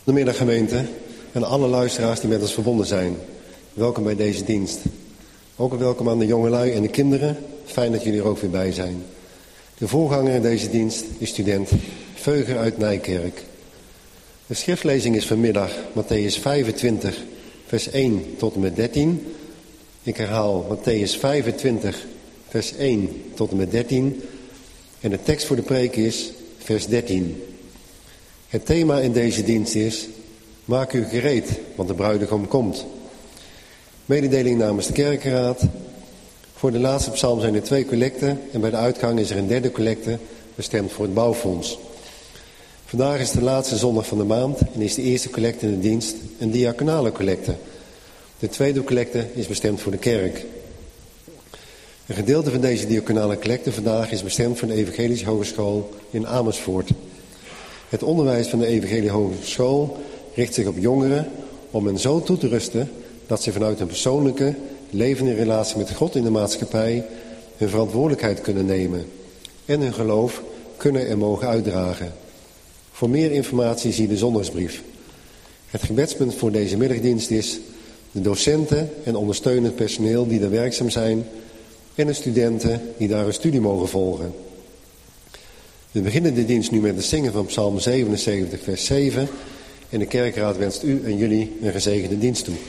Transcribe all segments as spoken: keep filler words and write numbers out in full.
Goedemiddag gemeente en alle luisteraars die met ons verbonden zijn. Welkom bij deze dienst. Ook een welkom aan de jongelui en de kinderen. Fijn dat jullie er ook weer bij zijn. De voorganger in deze dienst is student Veuger uit Nijkerk. De schriftlezing is vanmiddag Mattheüs vijfentwintig, vers één tot en met dertien. Ik herhaal Mattheüs vijfentwintig, vers één tot en met dertien. En de tekst voor de preek is vers dertien. Het thema in deze dienst is: maak u gereed, want de bruidegom komt. Mededeling namens de kerkenraad. Voor de laatste psalm zijn er twee collecten en bij de uitgang is er een derde collecte bestemd voor het bouwfonds. Vandaag is de laatste zondag van de maand en is de eerste collecte in de dienst een diaconale collecte. De tweede collecte is bestemd voor de kerk. Een gedeelte van deze diaconale collecte vandaag is bestemd voor de Evangelische Hogeschool in Amersfoort. Het onderwijs van de Evangelische Hogeschool richt zich op jongeren om hen zo toe te rusten dat ze vanuit een persoonlijke, levende relatie met God in de maatschappij hun verantwoordelijkheid kunnen nemen en hun geloof kunnen en mogen uitdragen. Voor meer informatie zie de zondagsbrief. Het gebedspunt voor deze middagdienst is de docenten en ondersteunend personeel die er werkzaam zijn en de studenten die daar een studie mogen volgen. We beginnen de dienst nu met het zingen van Psalm zevenenzeventig, vers zeven. En de kerkraad wenst u en jullie een gezegende dienst toe.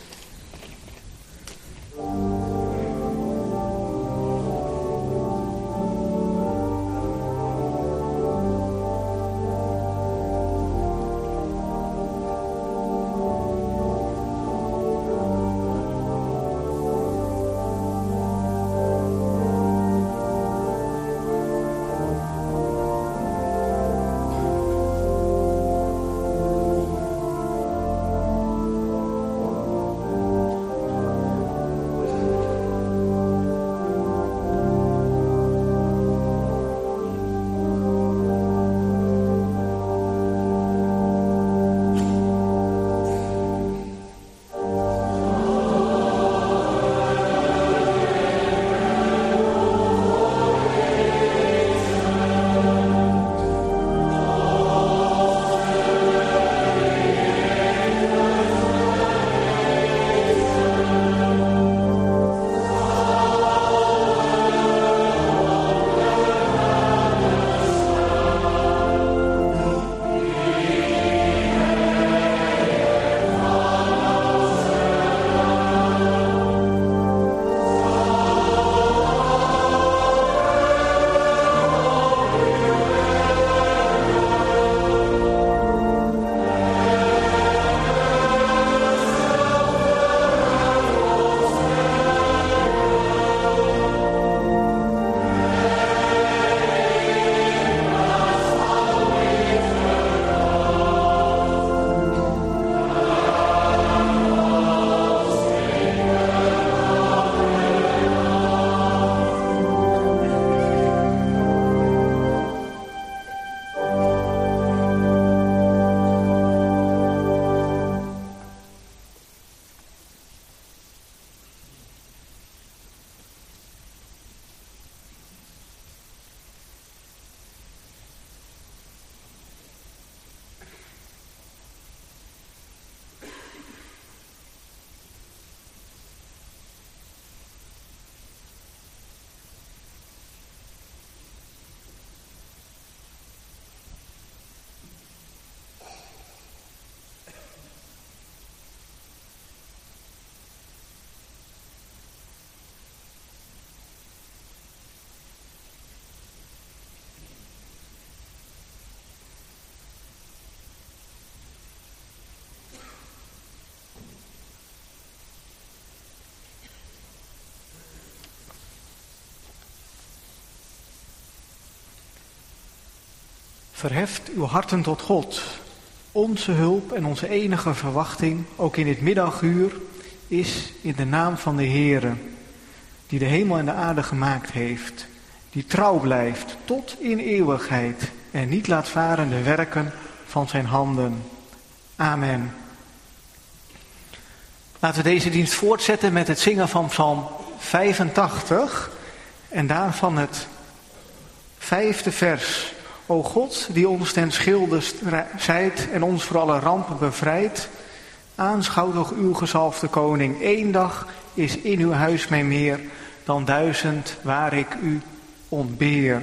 Verheft uw harten tot God. Onze hulp en onze enige verwachting, ook in dit middaguur, is in de naam van de Heere, die de hemel en de aarde gemaakt heeft, die trouw blijft tot in eeuwigheid en niet laat varen de werken van zijn handen. Amen. Laten we deze dienst voortzetten met het zingen van Psalm vijfentachtig en daarvan het vijfde vers. O God, die ons ten schilde zijt en ons voor alle rampen bevrijdt, aanschouw toch uw gezalfde koning. Eén dag is in uw huis mij meer dan duizend waar ik u ontbeer.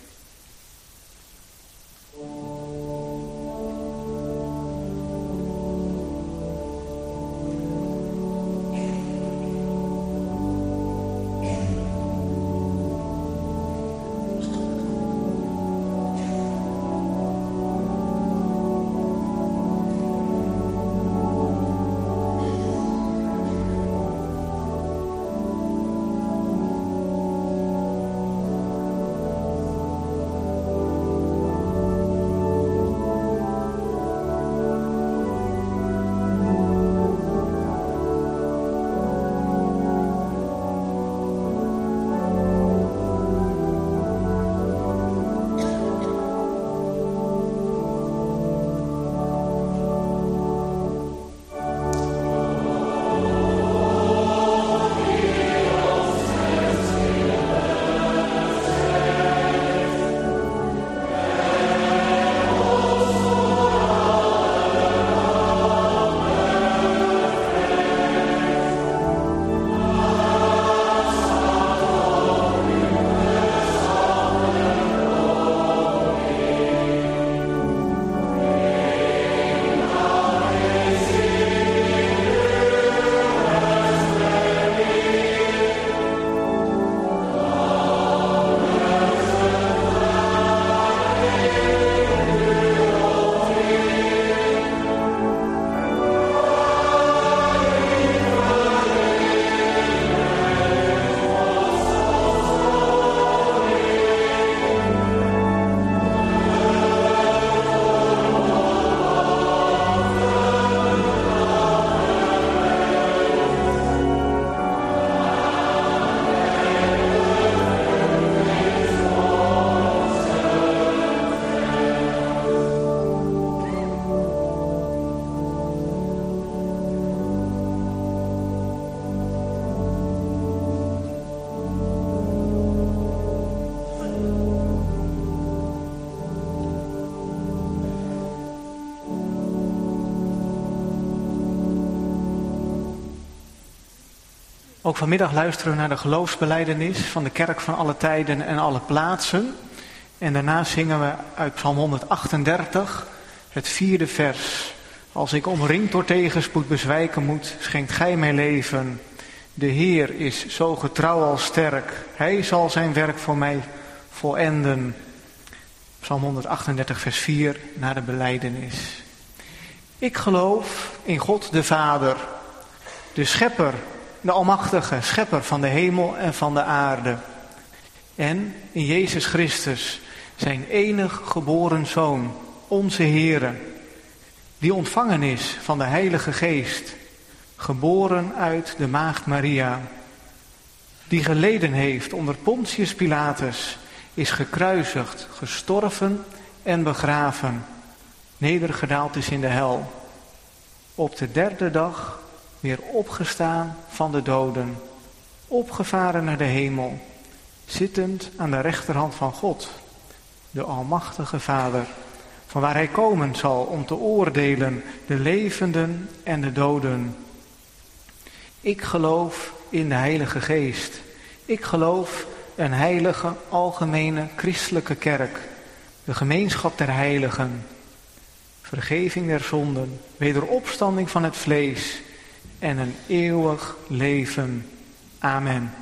Ook vanmiddag luisteren we naar de geloofsbelijdenis van de kerk van alle tijden en alle plaatsen. En daarna zingen we uit Psalm honderdachtendertig het vierde vers. Als ik omringd door tegenspoed bezwijken moet, schenkt gij mij leven. De Heer is zo getrouw als sterk. Hij zal zijn werk voor mij volenden. Psalm honderdachtendertig vers vier naar de belijdenis. Ik geloof in God de Vader, de schepper, de almachtige schepper van de hemel en van de aarde. En in Jezus Christus, zijn enig geboren Zoon, onze Heere, die ontvangen is van de Heilige Geest, geboren uit de Maagd Maria, die geleden heeft onder Pontius Pilatus, is gekruisigd, gestorven en begraven, nedergedaald is in de hel, op de derde dag weer opgestaan van de doden, opgevaren naar de hemel, zittend aan de rechterhand van God, de Almachtige Vader, van waar hij komen zal om te oordelen de levenden en de doden. Ik geloof in de Heilige Geest. Ik geloof een heilige, algemene, christelijke kerk, de gemeenschap der heiligen, vergeving der zonden, wederopstanding van het vlees en een eeuwig leven. Amen.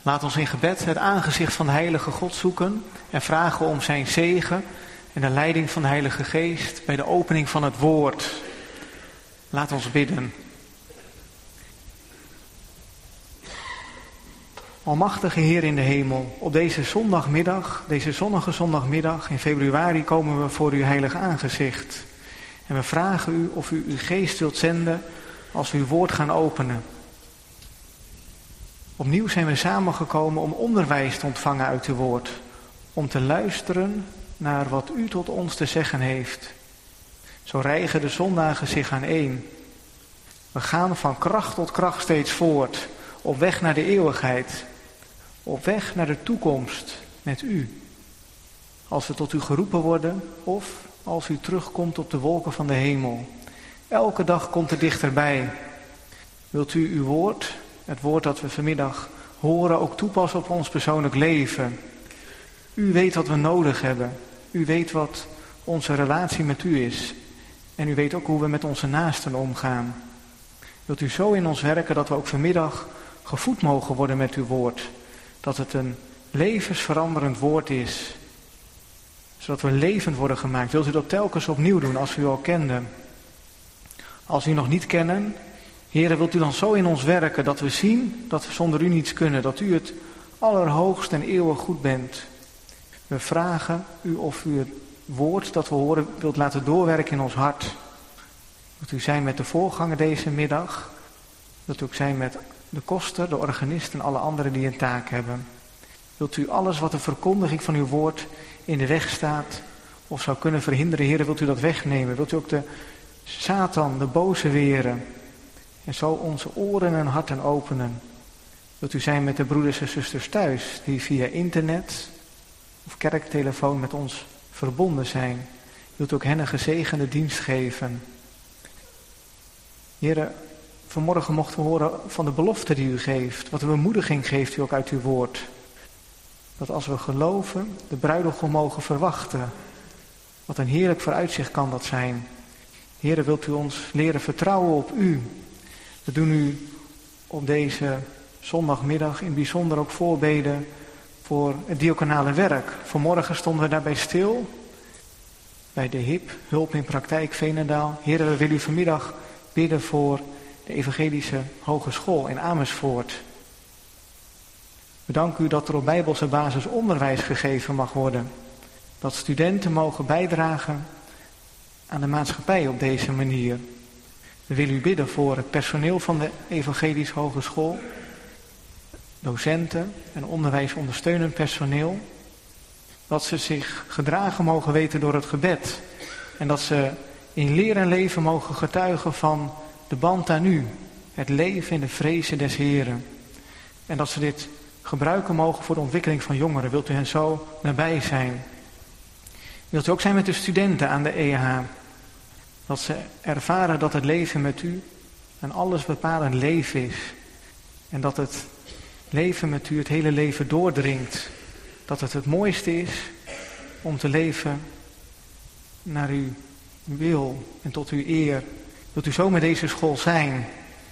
Laat ons in gebed het aangezicht van de Heilige God zoeken en vragen om zijn zegen en de leiding van de Heilige Geest bij de opening van het woord. Laat ons bidden. Almachtige Heer in de hemel, op deze zondagmiddag, deze zonnige zondagmiddag in februari komen we voor uw heilig aangezicht. En we vragen u of u uw geest wilt zenden als we uw woord gaan openen. Opnieuw zijn we samengekomen om onderwijs te ontvangen uit uw woord. Om te luisteren naar wat u tot ons te zeggen heeft. Zo rijgen de zondagen zich aaneen. We gaan van kracht tot kracht steeds voort. Op weg naar de eeuwigheid. Op weg naar de toekomst met u. Als we tot u geroepen worden of als u terugkomt op de wolken van de hemel. Elke dag komt er dichterbij. Wilt u uw woord, het woord dat we vanmiddag horen, ook toepassen op ons persoonlijk leven? U weet wat we nodig hebben. U weet wat onze relatie met u is. En u weet ook hoe we met onze naasten omgaan. Wilt u zo in ons werken dat we ook vanmiddag gevoed mogen worden met uw woord. Dat het een levensveranderend woord is. Zodat we levend worden gemaakt. Wilt u dat telkens opnieuw doen als we u al kenden? Als we u nog niet kennen, Heere, wilt u dan zo in ons werken dat we zien dat we zonder u niets kunnen. Dat u het allerhoogst en eeuwig goed bent. We vragen u of u het woord dat we horen wilt laten doorwerken in ons hart. Wilt u zijn met de voorganger deze middag. Wilt u ook zijn met de koster, de organist en alle anderen die een taak hebben. Wilt u alles wat de verkondiging van uw woord in de weg staat of zou kunnen verhinderen, Heere, wilt u dat wegnemen? Wilt u ook de Satan, de boze weren en zo onze oren en harten openen? Wilt u zijn met de broeders en zusters thuis die via internet of kerktelefoon met ons verbonden zijn? Wilt u ook hen een gezegende dienst geven? Heere, vanmorgen mochten we horen van de belofte die u geeft. Wat een bemoediging geeft u ook uit uw woord. Dat als we geloven, de bruidegom mogen verwachten. Wat een heerlijk vooruitzicht kan dat zijn. Heere, wilt u ons leren vertrouwen op u. We doen u op deze zondagmiddag in bijzonder ook voorbeden voor het diaconale werk. Vanmorgen stonden we daarbij stil. Bij de H I P, Hulp in Praktijk Veenendaal. Heere, we willen u vanmiddag bidden voor de Evangelische Hogeschool in Amersfoort. We danken u dat er op bijbelse basis onderwijs gegeven mag worden. Dat studenten mogen bijdragen aan de maatschappij op deze manier. We willen u bidden voor het personeel van de Evangelische Hogeschool, docenten en onderwijsondersteunend personeel. Dat ze zich gedragen mogen weten door het gebed. En dat ze in leer en leven mogen getuigen van de band aan u. Het leven in de vrezen des Heren. En dat ze dit gebruiken mogen voor de ontwikkeling van jongeren. Wilt u hen zo nabij zijn? Wilt u ook zijn met de studenten aan de E H? Dat ze ervaren dat het leven met u een alles bepalend leven is. En dat het leven met u het hele leven doordringt. Dat het het mooiste is om te leven naar uw wil en tot uw eer. Wilt u zo met deze school zijn?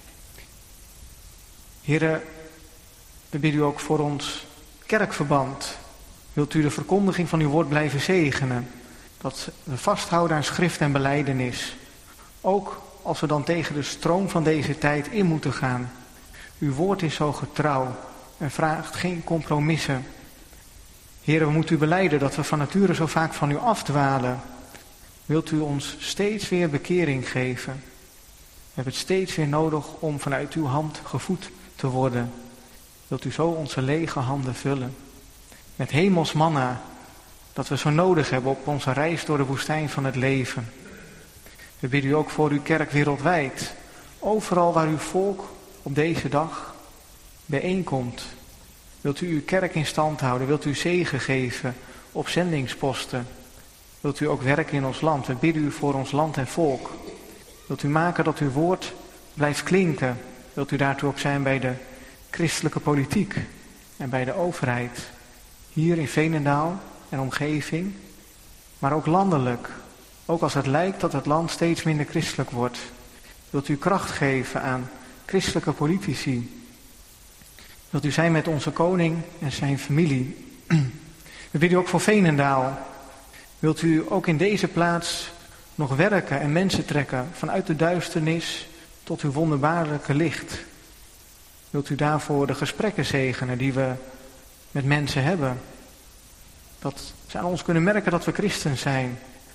Heere, we bidden u ook voor ons kerkverband. Wilt u de verkondiging van uw woord blijven zegenen? Dat we vasthouden aan schrift en belijdenis. Ook als we dan tegen de stroom van deze tijd in moeten gaan. Uw woord is zo getrouw en vraagt geen compromissen. Heere, we moeten u belijden dat we van nature zo vaak van u afdwalen. Wilt u ons steeds weer bekering geven? We hebben het steeds weer nodig om vanuit uw hand gevoed te worden. Wilt u zo onze lege handen vullen met hemels manna, dat we zo nodig hebben op onze reis door de woestijn van het leven. We bidden u ook voor uw kerk wereldwijd. Overal waar uw volk op deze dag bijeenkomt. Wilt u uw kerk in stand houden? Wilt u zegen geven op zendingsposten? Wilt u ook werken in ons land? We bidden u voor ons land en volk. Wilt u maken dat uw woord blijft klinken? Wilt u daartoe ook zijn bij de christelijke politiek en bij de overheid? Hier in Veenendaal en omgeving, maar ook landelijk. Ook als het lijkt dat het land steeds minder christelijk wordt. Wilt u kracht geven aan christelijke politici? Wilt u zijn met onze koning en zijn familie. We bidden u ook voor Veenendaal. Wilt u ook in deze plaats nog werken en mensen trekken vanuit de duisternis tot uw wonderbaarlijke licht. Wilt u daarvoor de gesprekken zegenen die we met mensen hebben. Dat ze aan ons kunnen merken dat we christen zijn.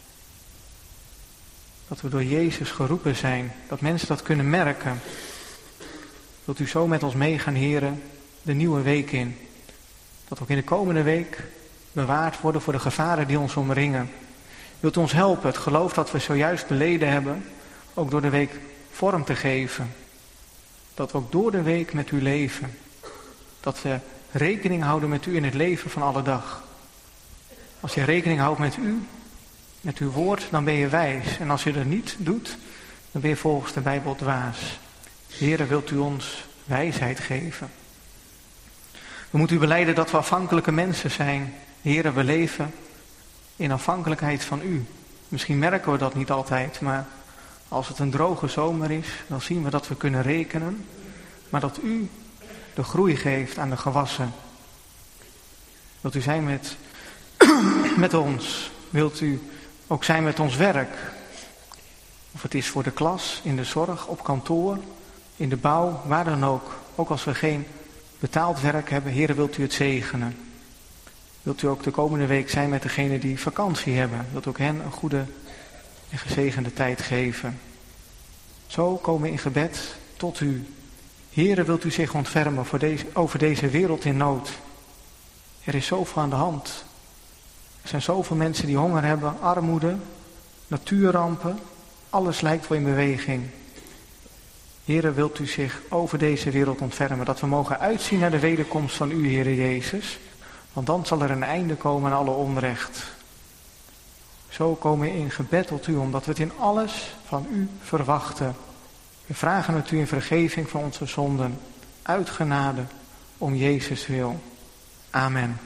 Dat we door Jezus geroepen zijn. Dat mensen dat kunnen merken. Wilt u zo met ons meegaan, heren, de nieuwe week in. Dat ook in de komende week bewaard worden voor de gevaren die ons omringen. Wilt u ons helpen, het geloof dat we zojuist beleden hebben, ook door de week vorm te geven. Dat we ook door de week met u leven. Dat we rekening houden met u in het leven van alle dag. Als je rekening houdt met u, met uw woord, dan ben je wijs. En als je dat niet doet, dan ben je volgens de Bijbel dwaas. Heere, wilt u ons wijsheid geven. We moeten u belijden dat we afhankelijke mensen zijn. Heere, we leven in afhankelijkheid van u. Misschien merken we dat niet altijd, maar als het een droge zomer is, dan zien we dat we kunnen rekenen. Maar dat u de groei geeft aan de gewassen. Wilt u zijn met, met ons? Wilt u ook zijn met ons werk? Of het is voor de klas, in de zorg, op kantoor, in de bouw, waar dan ook. Ook als we geen betaald werk hebben, Heere, wilt u het zegenen. Wilt u ook de komende week zijn met degenen die vakantie hebben. Wilt u ook hen een goede en gezegende tijd geven. Zo komen we in gebed tot u. Heere, wilt u zich ontfermen voor deze, over deze wereld in nood. Er is zoveel aan de hand. Er zijn zoveel mensen die honger hebben, armoede, natuurrampen. Alles lijkt wel in beweging. Heere, wilt u zich over deze wereld ontfermen. Dat we mogen uitzien naar de wederkomst van u, Heere Jezus. Want dan zal er een einde komen aan alle onrecht. Zo komen we in gebed tot u, omdat we het in alles van u verwachten. We vragen het u in vergeving van onze zonden, uit genade, om Jezus wil. Amen.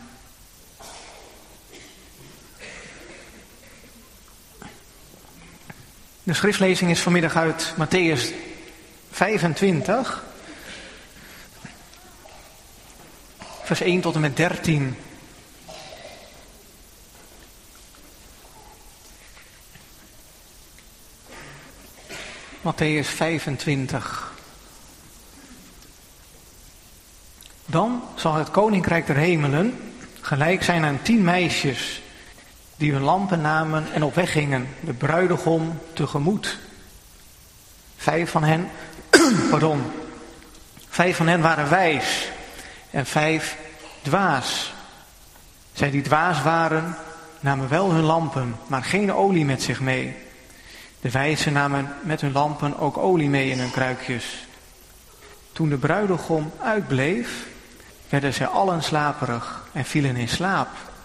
De schriftlezing is vanmiddag uit Mattheüs vijfentwintig, vers één tot en met dertien. Mattheüs vijfentwintig. Dan zal het koninkrijk der hemelen gelijk zijn aan tien meisjes die hun lampen namen en op weg gingen, de bruidegom tegemoet. Vijf van hen, pardon, vijf van hen waren wijs en vijf dwaas. Zij die dwaas waren, namen wel hun lampen, maar geen olie met zich mee. De wijzen namen met hun lampen ook olie mee in hun kruikjes. Toen de bruidegom uitbleef, werden zij allen slaperig en vielen in slaap.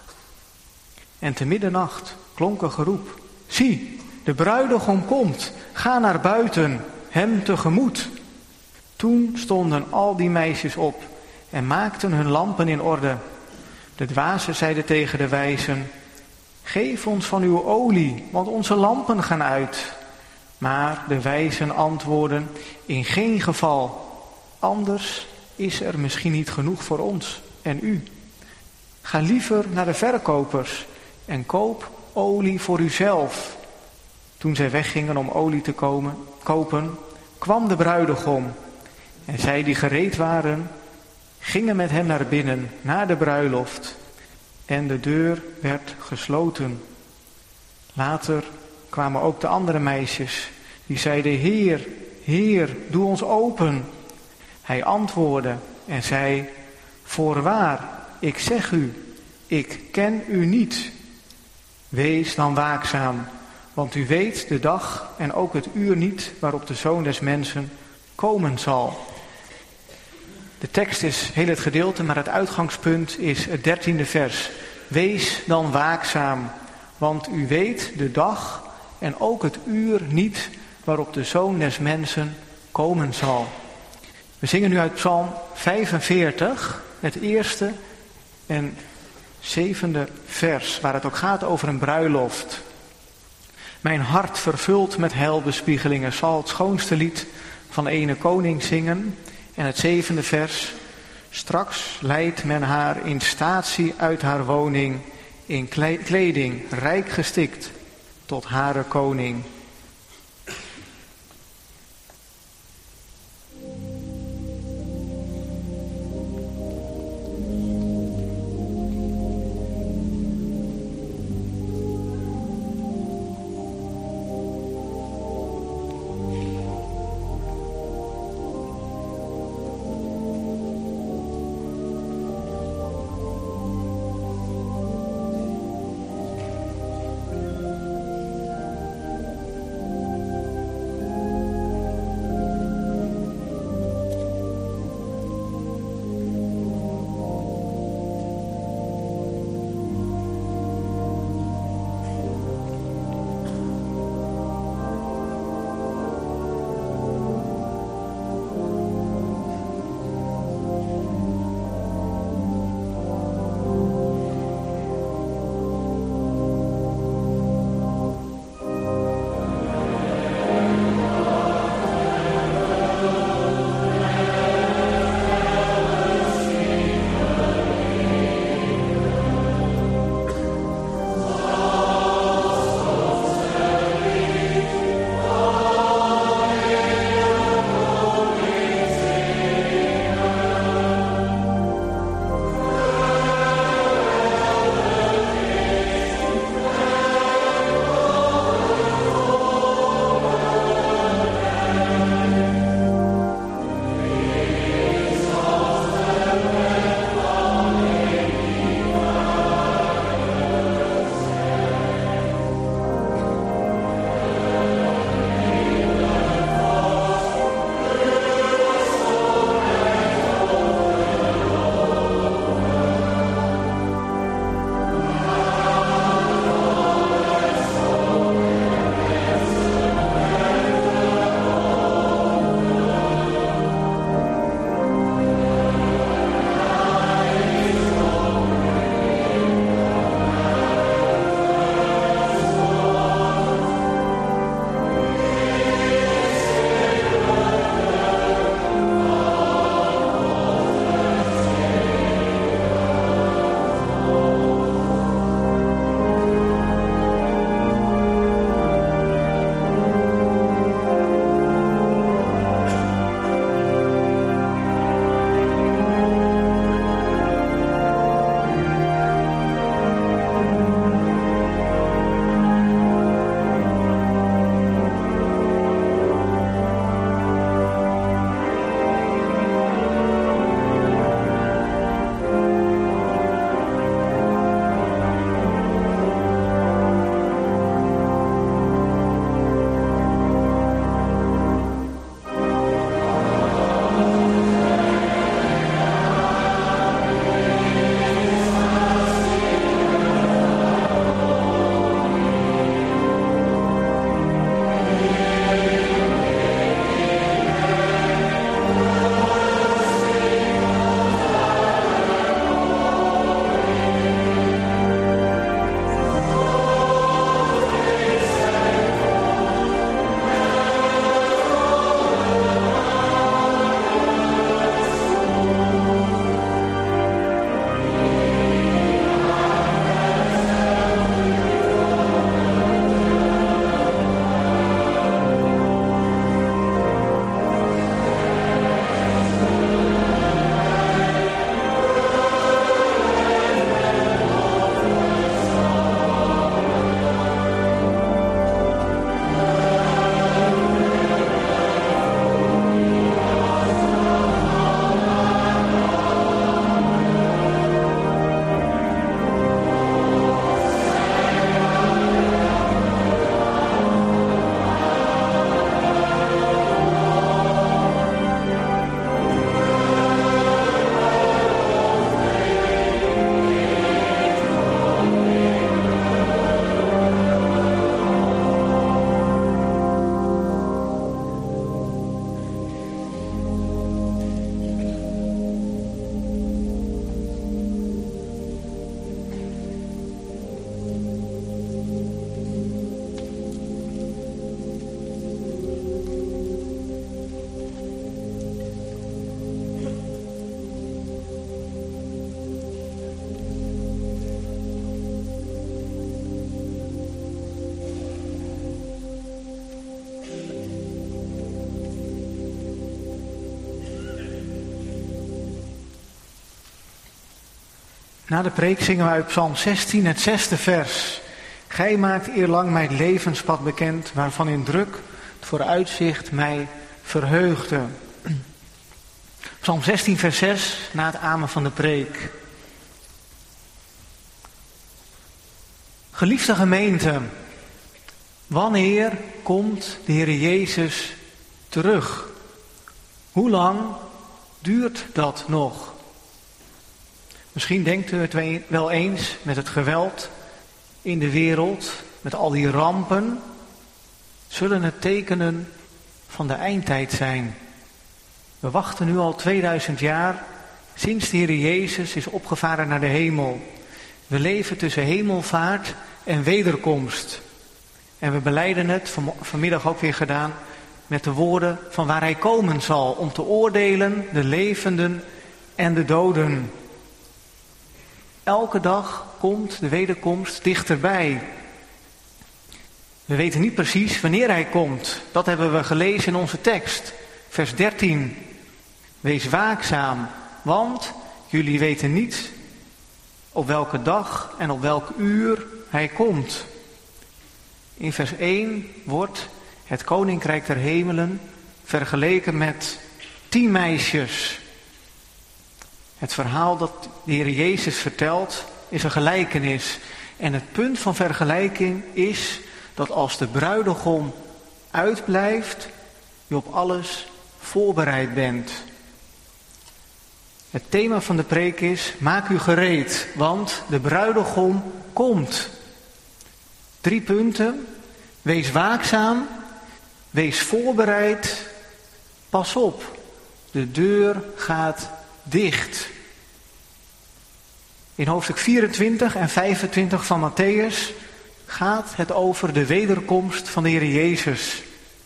En te middernacht klonk een geroep: zie, de bruidegom komt, ga naar buiten, hem tegemoet. Toen stonden al die meisjes op en maakten hun lampen in orde. De dwazen zeiden tegen de wijzen: geef ons van uw olie, want onze lampen gaan uit. Maar de wijzen antwoorden: in geen geval, anders is er misschien niet genoeg voor ons en u. Ga liever naar de verkopers en koop olie voor uzelf. Toen zij weggingen om olie te komen, kopen, kwam de bruidegom. En zij die gereed waren, gingen met hem naar binnen, naar de bruiloft. En de deur werd gesloten. Later kwamen ook de andere meisjes, die zeiden: Heer, Heer, doe ons open. Hij antwoordde en zei: voorwaar, ik zeg u, ik ken u niet. Wees dan waakzaam, want u weet de dag en ook het uur niet waarop de Zoon des Mensen komen zal. De tekst is heel het gedeelte, maar het uitgangspunt is het dertiende vers. Wees dan waakzaam, want u weet de dag en ook het uur niet waarop de Zoon des Mensen komen zal. We zingen nu uit Psalm vijfenveertig, het eerste en zevende vers, waar het ook gaat over een bruiloft. Mijn hart vervuld met heilbespiegelingen zal het schoonste lied van ene koning zingen. En het zevende vers: Straks leidt men haar in statie uit haar woning, in kleding rijk gestikt, tot hare koning. Na de preek zingen we uit Psalm zestien, het zesde vers. Gij maakt eerlang mijn levenspad bekend, waarvan in druk het vooruitzicht mij verheugde. Psalm zestien, vers zes, na het amen van de preek. Geliefde gemeente, wanneer komt de Heer Jezus terug? Hoe lang duurt dat nog? Misschien denkt u het wel eens met het geweld in de wereld, met al die rampen, zullen het tekenen van de eindtijd zijn. We wachten nu al tweeduizend jaar sinds de Heer Jezus is opgevaren naar de hemel. We leven tussen hemelvaart en wederkomst. En we belijden het, van, vanmiddag ook weer gedaan, met de woorden van waar hij komen zal, om te oordelen de levenden en de doden. Elke dag komt de wederkomst dichterbij. We weten niet precies wanneer hij komt. Dat hebben we gelezen in onze tekst, vers dertien. Wees waakzaam, want jullie weten niet op welke dag en op welk uur hij komt. In vers één wordt het koninkrijk der hemelen vergeleken met tien meisjes. Het verhaal dat de Heer Jezus vertelt is een gelijkenis. En het punt van vergelijking is dat als de bruidegom uitblijft, je op alles voorbereid bent. Het thema van de preek is: maak u gereed, want de bruidegom komt. Drie punten. Wees waakzaam, wees voorbereid, pas op, de deur gaat dicht. In hoofdstuk vierentwintig en vijfentwintig van Matthäus gaat het over de wederkomst van de Heer Jezus.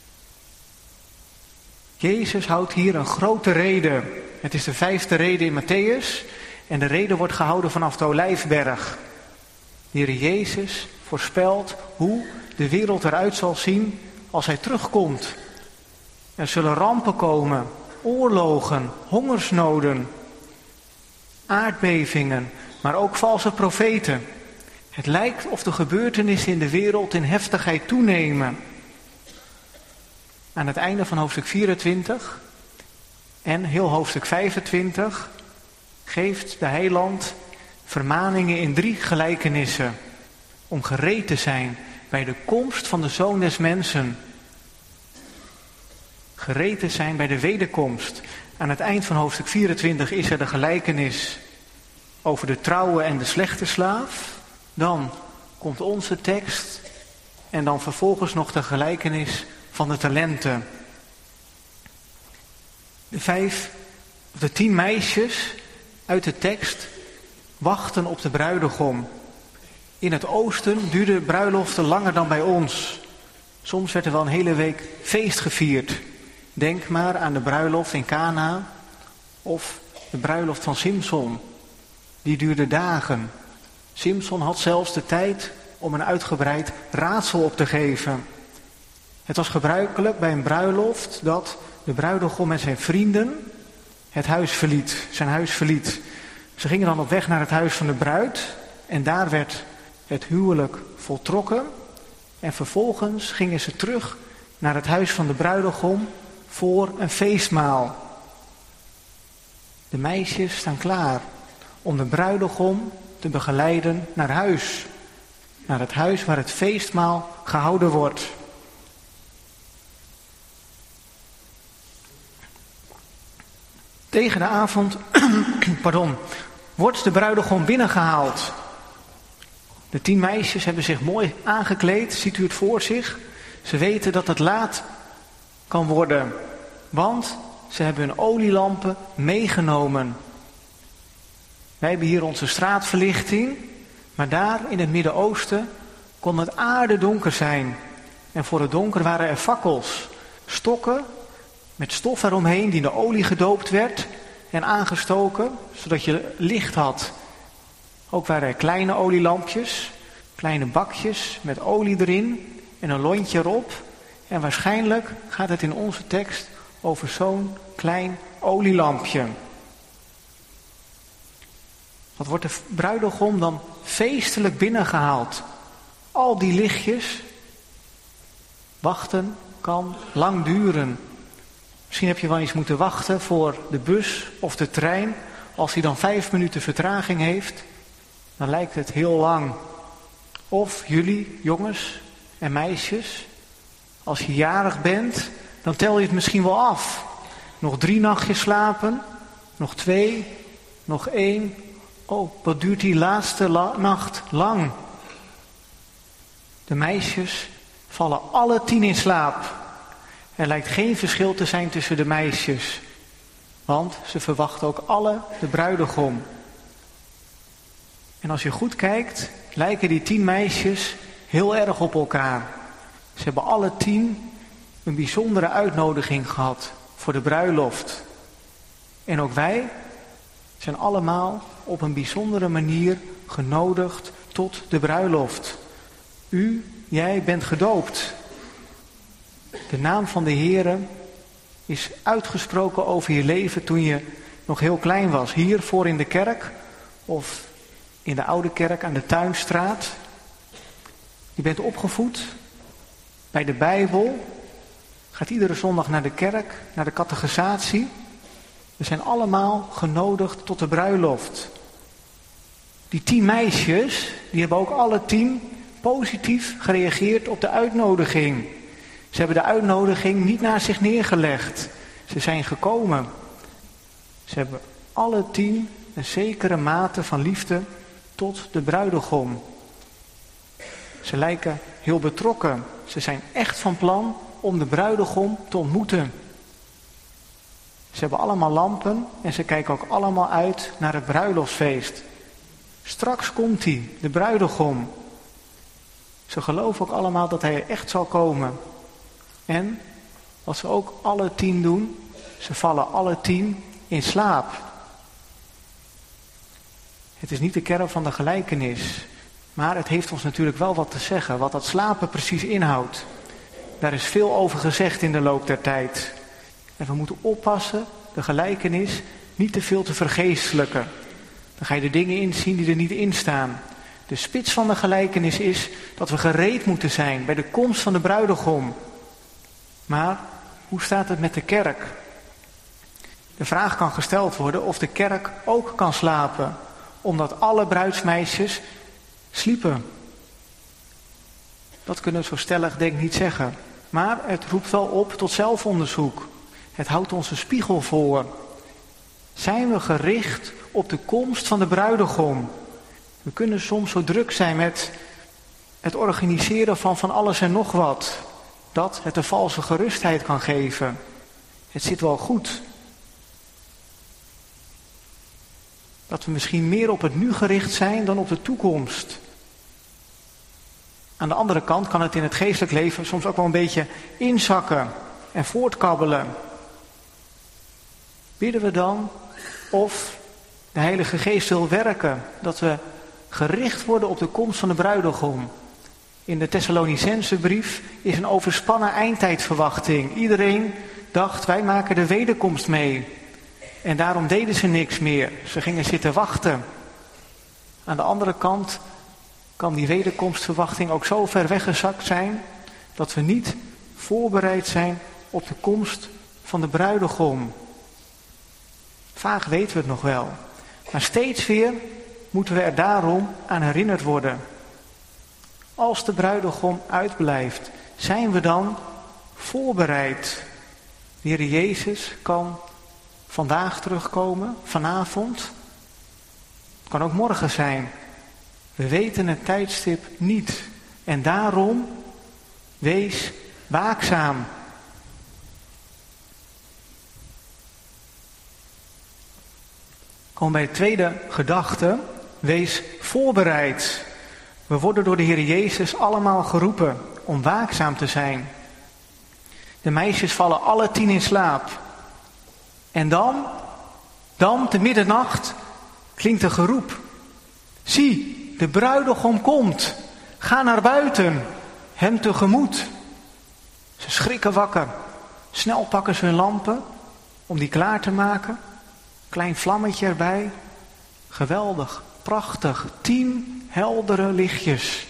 Jezus houdt hier een grote rede. Het is de vijfde rede in Matthäus en de rede wordt gehouden vanaf de Olijfberg. De Heer Jezus voorspelt hoe de wereld eruit zal zien als hij terugkomt. Er zullen rampen komen, oorlogen, hongersnoden, aardbevingen, maar ook valse profeten. Het lijkt of de gebeurtenissen in de wereld in heftigheid toenemen. Aan het einde van hoofdstuk vierentwintig en heel hoofdstuk vijfentwintig geeft de heiland vermaningen in drie gelijkenissen om gereed te zijn bij de komst van de Zoon des Mensen. Gereed te zijn bij de wederkomst. Aan het eind van hoofdstuk vierentwintig is er de gelijkenis over de trouwe en de slechte slaaf. Dan komt onze tekst en dan vervolgens nog de gelijkenis van de talenten. De vijf, of de tien meisjes uit de tekst wachten op de bruidegom. In het oosten duurden bruiloften langer dan bij ons. Soms werd er wel een hele week feest gevierd. Denk maar aan de bruiloft in Kana of de bruiloft van Simson. Die duurde dagen. Simson had zelfs de tijd om een uitgebreid raadsel op te geven. Het was gebruikelijk bij een bruiloft dat de bruidegom met zijn vrienden het huis verliet, zijn huis verliet. Ze gingen dan op weg naar het huis van de bruid en daar werd het huwelijk voltrokken. En vervolgens gingen ze terug naar het huis van de bruidegom voor een feestmaal. De meisjes staan klaar om de bruidegom te begeleiden naar huis. Naar het huis waar het feestmaal gehouden wordt. Tegen de avond pardon, wordt de bruidegom binnengehaald. De tien meisjes hebben zich mooi aangekleed, ziet u het voor zich. Ze weten dat het laat kan worden, want ze hebben hun olielampen meegenomen. Wij hebben hier onze straatverlichting, maar daar in het Midden-Oosten kon het aardedonker zijn. En voor het donker waren er fakkels, stokken met stof eromheen die in de olie gedoopt werd en aangestoken, zodat je licht had. Ook waren er kleine olielampjes, kleine bakjes met olie erin en een lontje erop. En waarschijnlijk gaat het in onze tekst over zo'n klein olielampje. Wat wordt de bruidegom dan feestelijk binnengehaald? Al die lichtjes. Wachten kan lang duren. Misschien heb je wel eens moeten wachten voor de bus of de trein. Als die dan vijf minuten vertraging heeft, dan lijkt het heel lang. Of jullie, jongens en meisjes, als je jarig bent, dan tel je het misschien wel af. Nog drie nachtjes slapen, nog twee, nog één. Oh, wat duurt die laatste la- nacht lang. De meisjes vallen alle tien in slaap. Er lijkt geen verschil te zijn tussen de meisjes. Want ze verwachten ook alle de bruidegom. En als je goed kijkt, lijken die tien meisjes heel erg op elkaar. Ze hebben alle tien een bijzondere uitnodiging gehad voor de bruiloft. En ook wij zijn allemaal op een bijzondere manier genodigd tot de bruiloft. U, jij bent gedoopt. De naam van de Heere is uitgesproken over je leven toen je nog heel klein was. Hier voor in de kerk of in de oude kerk aan de Tuinstraat. Je bent opgevoed bij de Bijbel. Gaat iedere zondag naar de kerk, naar de catechisatie. We zijn allemaal genodigd tot de bruiloft. Die tien meisjes, die hebben ook alle tien positief gereageerd op de uitnodiging. Ze hebben de uitnodiging niet naar zich neergelegd. Ze zijn gekomen. Ze hebben alle tien een zekere mate van liefde tot de bruidegom. Ze lijken heel betrokken. Ze zijn echt van plan om de bruidegom te ontmoeten. Ze hebben allemaal lampen en ze kijken ook allemaal uit naar het bruiloftsfeest. Straks komt hij, de bruidegom. Ze geloven ook allemaal dat hij echt zal komen. En wat ze ook alle tien doen, ze vallen alle tien in slaap. Het is niet de kern van de gelijkenis, maar het heeft ons natuurlijk wel wat te zeggen, wat dat slapen precies inhoudt. Daar is veel over gezegd in de loop der tijd. En we moeten oppassen de gelijkenis niet te veel te vergeestelijken. Dan ga je de dingen inzien die er niet in staan. De spits van de gelijkenis is dat we gereed moeten zijn bij de komst van de bruidegom. Maar hoe staat het met de kerk? De vraag kan gesteld worden of de kerk ook kan slapen, omdat alle bruidsmeisjes sliepen. Dat kunnen we zo stellig denk ik niet zeggen. Maar het roept wel op tot zelfonderzoek. Het houdt ons een spiegel voor. Zijn we gericht op de komst van de bruidegom? We kunnen soms zo druk zijn met het organiseren van van alles en nog wat, dat het een valse gerustheid kan geven. Het zit wel goed. Dat we misschien meer op het nu gericht zijn dan op de toekomst. Aan de andere kant kan het in het geestelijk leven soms ook wel een beetje inzakken en voortkabbelen. Bidden we dan of de Heilige Geest wil werken, dat we gericht worden op de komst van de bruidegom. In de Thessalonicense brief is een overspannen eindtijdverwachting. Iedereen dacht, wij maken de wederkomst mee. En daarom deden ze niks meer. Ze gingen zitten wachten. Aan de andere kant kan die wederkomstverwachting ook zo ver weggezakt zijn dat we niet voorbereid zijn op de komst van de bruidegom. Vaag weten we het nog wel. Maar steeds weer moeten we er daarom aan herinnerd worden. Als de bruidegom uitblijft, zijn we dan voorbereid? De Heer Jezus kan vandaag terugkomen, vanavond. Het kan ook morgen zijn. We weten het tijdstip niet. En daarom, wees waakzaam. Kom bij de tweede gedachte. Wees voorbereid. We worden door de Heer Jezus allemaal geroepen om waakzaam te zijn. De meisjes vallen alle tien in slaap. En dan, dan te middernacht, klinkt een geroep. Zie, de bruidegom komt. Ga naar buiten, hem tegemoet. Ze schrikken wakker. Snel pakken ze hun lampen om die klaar te maken. Klein vlammetje erbij. Geweldig. prachtig, tien heldere lichtjes.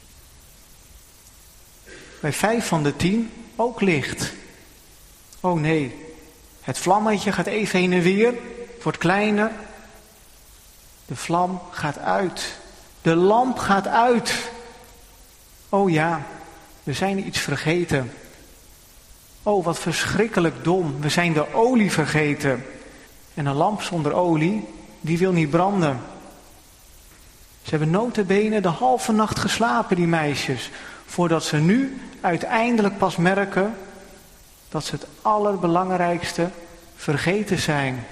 Bij vijf van de tien ook licht. Oh nee, het vlammetje gaat even heen en weer, het wordt kleiner. De vlam gaat uit. De lamp gaat uit. Oh ja, we zijn iets vergeten. Oh, wat verschrikkelijk dom. We zijn de olie vergeten. En een lamp zonder olie, die wil niet branden. Ze hebben nota bene de halve nacht geslapen, die meisjes. Voordat ze nu uiteindelijk pas merken dat ze het allerbelangrijkste vergeten zijn.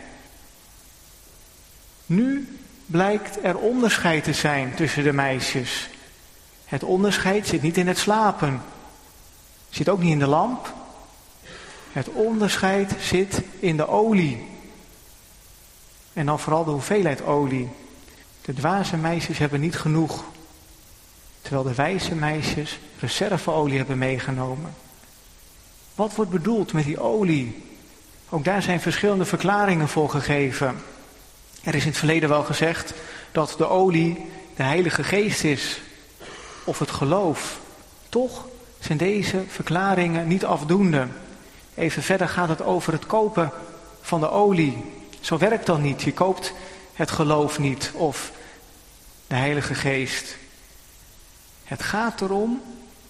Nu blijkt er onderscheid te zijn tussen de meisjes. Het onderscheid zit niet in het slapen. Zit ook niet in de lamp. Het onderscheid zit in de olie. En dan vooral de hoeveelheid olie. De dwaze meisjes hebben niet genoeg. Terwijl de wijze meisjes reserveolie hebben meegenomen. Wat wordt bedoeld met die olie? Ook daar zijn verschillende verklaringen voor gegeven. Er is in het verleden wel gezegd dat de olie de Heilige Geest is. Of het geloof. Toch zijn deze verklaringen niet afdoende. Even verder gaat het over het kopen van de olie. Zo werkt dat niet. Je koopt het geloof niet of de Heilige Geest. Het gaat erom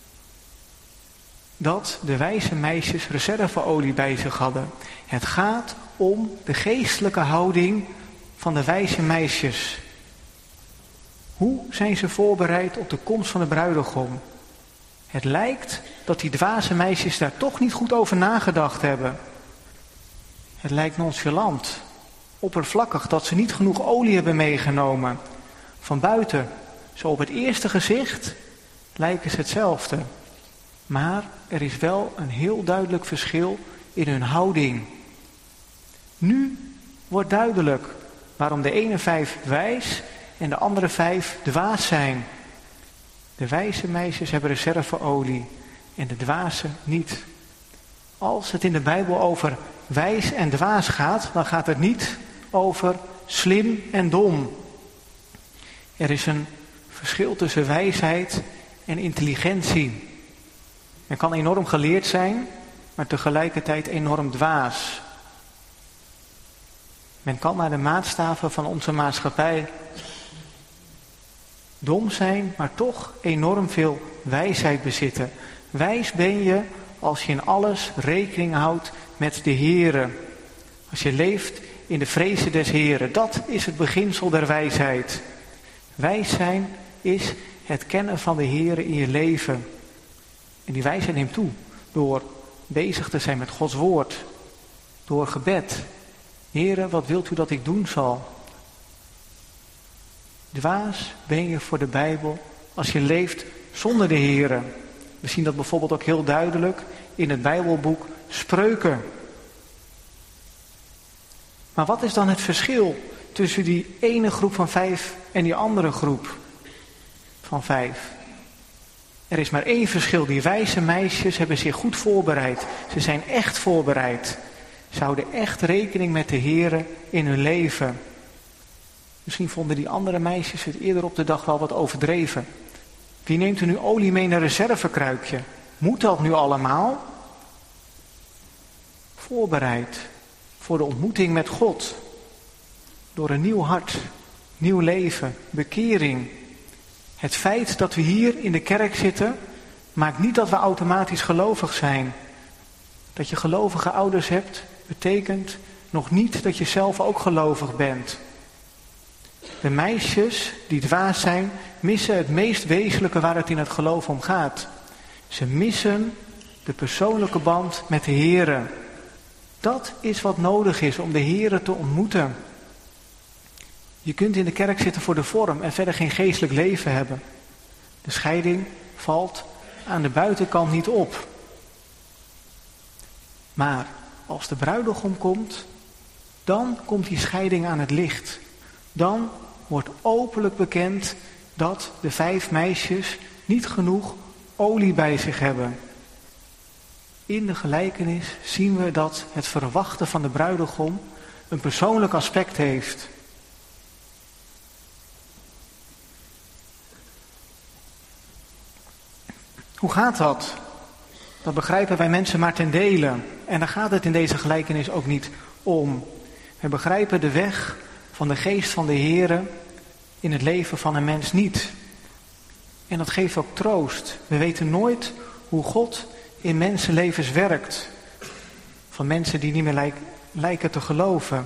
dat de wijze meisjes reserveolie bij zich hadden. Het gaat om de geestelijke houding van de wijze meisjes. Hoe zijn ze voorbereid op de komst van de bruidegom? Het lijkt dat die dwaze meisjes daar toch niet goed over nagedacht hebben. Het lijkt nonchalant, oppervlakkig dat ze niet genoeg olie hebben meegenomen. Van buiten, zo op het eerste gezicht, lijken ze hetzelfde. Maar er is wel een heel duidelijk verschil in hun houding. Nu wordt duidelijk waarom de ene vijf wijs en de andere vijf dwaas zijn. De wijze meisjes hebben reserveolie en de dwaze niet. Als het in de Bijbel over wijs en dwaas gaat, dan gaat het niet over slim en dom. Er is een verschil tussen wijsheid en intelligentie. Men kan enorm geleerd zijn, maar tegelijkertijd enorm dwaas. Men kan naar de maatstaven van onze maatschappij dom zijn, maar toch enorm veel wijsheid bezitten. Wijs ben je als je in alles rekening houdt met de Heere. Als je leeft in de vrezen des Heeren. Dat is het beginsel der wijsheid. Wijs zijn is het kennen van de Heere in je leven. En die wijsheid neemt toe door bezig te zijn met Gods woord. Door gebed. Heere, wat wilt u dat ik doen zal? Dwaas ben je voor de Bijbel als je leeft zonder de Heere. We zien dat bijvoorbeeld ook heel duidelijk in het Bijbelboek Spreuken. Maar wat is dan het verschil tussen die ene groep van vijf en die andere groep van vijf? Er is maar één verschil. Die wijze meisjes hebben zich goed voorbereid. Ze zijn echt voorbereid. Ze houden echt rekening met de Heere in hun leven. Misschien vonden die andere meisjes het eerder op de dag wel wat overdreven. Wie neemt er nu olie mee in een reservekruikje? Moet dat nu allemaal? Voorbereid voor de ontmoeting met God. Door een nieuw hart, nieuw leven, bekering. Het feit dat we hier in de kerk zitten, maakt niet dat we automatisch gelovig zijn. Dat je gelovige ouders hebt, betekent nog niet dat je zelf ook gelovig bent. De meisjes die dwaas zijn, missen het meest wezenlijke waar het in het geloof om gaat. Ze missen de persoonlijke band met de Heere. Dat is wat nodig is om de Heere te ontmoeten. Je kunt in de kerk zitten voor de vorm en verder geen geestelijk leven hebben. De scheiding valt aan de buitenkant niet op. Maar als de bruidegom komt, dan komt die scheiding aan het licht. Dan wordt openlijk bekend dat de vijf meisjes niet genoeg olie bij zich hebben. In de gelijkenis zien we dat het verwachten van de bruidegom een persoonlijk aspect heeft. Hoe gaat dat? Dat begrijpen wij mensen maar ten dele. En daar gaat het in deze gelijkenis ook niet om. We begrijpen de weg van de geest van de Heere in het leven van een mens niet. En dat geeft ook troost. We weten nooit hoe God in mensenlevens werkt. Van mensen die niet meer lijk, lijken te geloven.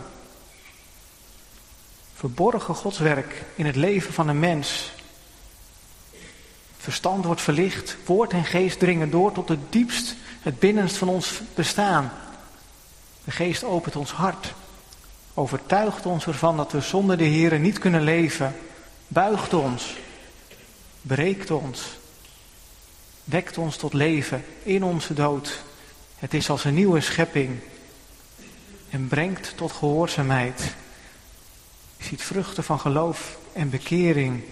Verborgen Godswerk in het leven van een mens. Verstand wordt verlicht, woord en geest dringen door tot het diepst, het binnenst van ons bestaan. De geest opent ons hart, overtuigt ons ervan dat we zonder de Heere niet kunnen leven, buigt ons, breekt ons, wekt ons tot leven in onze dood. Het is als een nieuwe schepping en brengt tot gehoorzaamheid. Je ziet vruchten van geloof en bekering.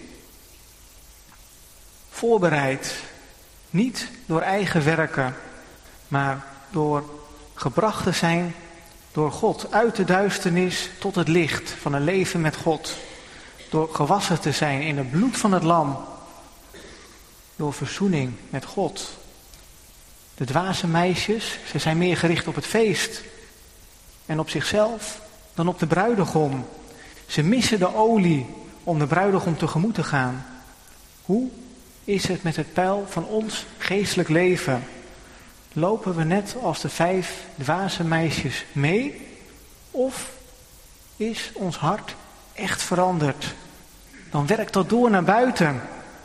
Voorbereid, niet door eigen werken, maar door gebracht te zijn door God uit de duisternis tot het licht van een leven met God. Door gewassen te zijn in het bloed van het lam. Door verzoening met God. De dwaze meisjes, ze zijn meer gericht op het feest en op zichzelf dan op de bruidegom. Ze missen de olie om de bruidegom tegemoet te gaan. Hoe is het met het peil van ons geestelijk leven? Lopen we net als de vijf dwaze meisjes mee? Of is ons hart echt veranderd? Dan werkt dat door naar buiten.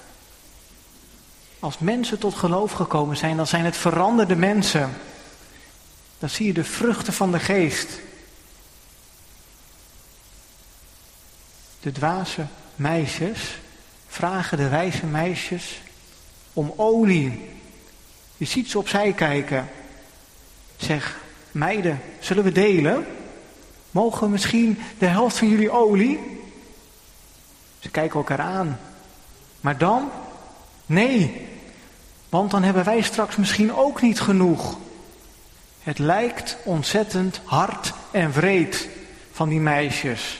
Als mensen tot geloof gekomen zijn, dan zijn het veranderde mensen. Dan zie je de vruchten van de geest. De dwaze meisjes vragen de wijze meisjes om olie. Je ziet ze opzij kijken. Zeg, meiden, zullen we delen? Mogen we misschien de helft van jullie olie? Ze kijken elkaar aan. Maar dan? Nee, want dan hebben wij straks misschien ook niet genoeg. Het lijkt ontzettend hard en wreed van die meisjes.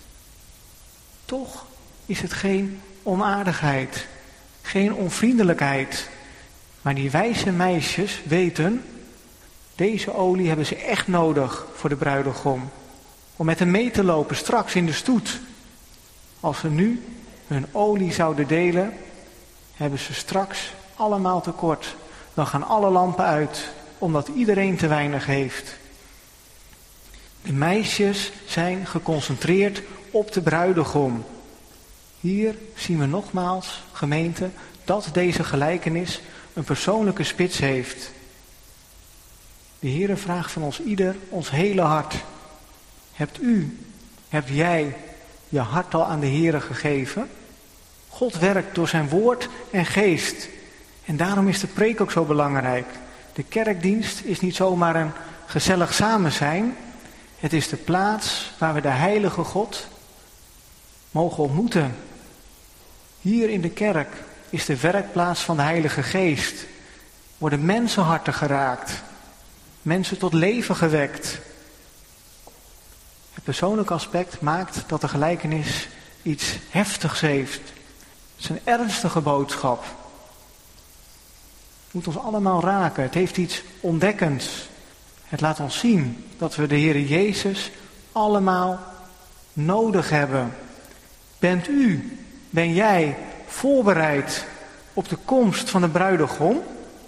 Toch is het geen onaardigheid, geen onvriendelijkheid. Maar die wijze meisjes weten, deze olie hebben ze echt nodig voor de bruidegom. Om met hem mee te lopen straks in de stoet. Als ze nu hun olie zouden delen, hebben ze straks allemaal tekort. Dan gaan alle lampen uit, omdat iedereen te weinig heeft. De meisjes zijn geconcentreerd op de bruidegom. Hier zien we nogmaals, gemeente, dat deze gelijkenis een persoonlijke spits heeft. De Heere vraagt van ons ieder ons hele hart. Hebt u, heb jij je hart al aan de Heere gegeven? God werkt door zijn woord en geest. En daarom is de preek ook zo belangrijk. De kerkdienst is niet zomaar een gezellig samen zijn. Het is de plaats waar we de heilige God mogen ontmoeten. Hier in de kerk is de werkplaats van de Heilige Geest. Worden mensenharten geraakt. Mensen tot leven gewekt. Het persoonlijke aspect maakt dat de gelijkenis iets heftigs heeft. Het is een ernstige boodschap. Het moet ons allemaal raken. Het heeft iets ontdekkends. Het laat ons zien dat we de Heere Jezus allemaal nodig hebben. Bent u, ben jij voorbereid op de komst van de bruidegom?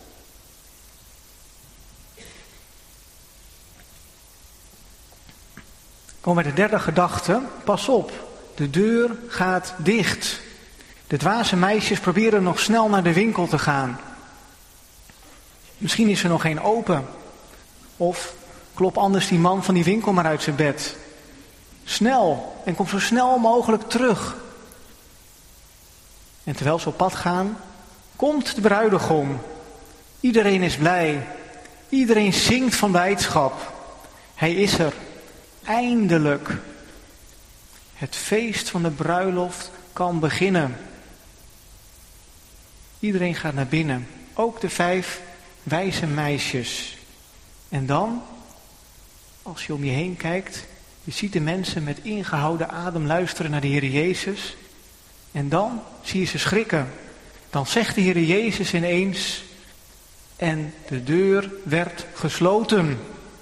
Komen bij de derde gedachte. Pas op, de deur gaat dicht. De dwaze meisjes proberen nog snel naar de winkel te gaan. Misschien is er nog geen open. Of klop anders die man van die winkel maar uit zijn bed. Snel, en kom zo snel mogelijk terug. En terwijl ze op pad gaan, komt de bruidegom. Iedereen is blij. Iedereen zingt van blijdschap. Hij is er. Eindelijk. Het feest van de bruiloft kan beginnen. Iedereen gaat naar binnen. Ook de vijf wijze meisjes. En dan, als je om je heen kijkt, je ziet de mensen met ingehouden adem luisteren naar de Heer Jezus. En dan zie je ze schrikken. Dan zegt de Heer Jezus ineens, en de deur werd gesloten.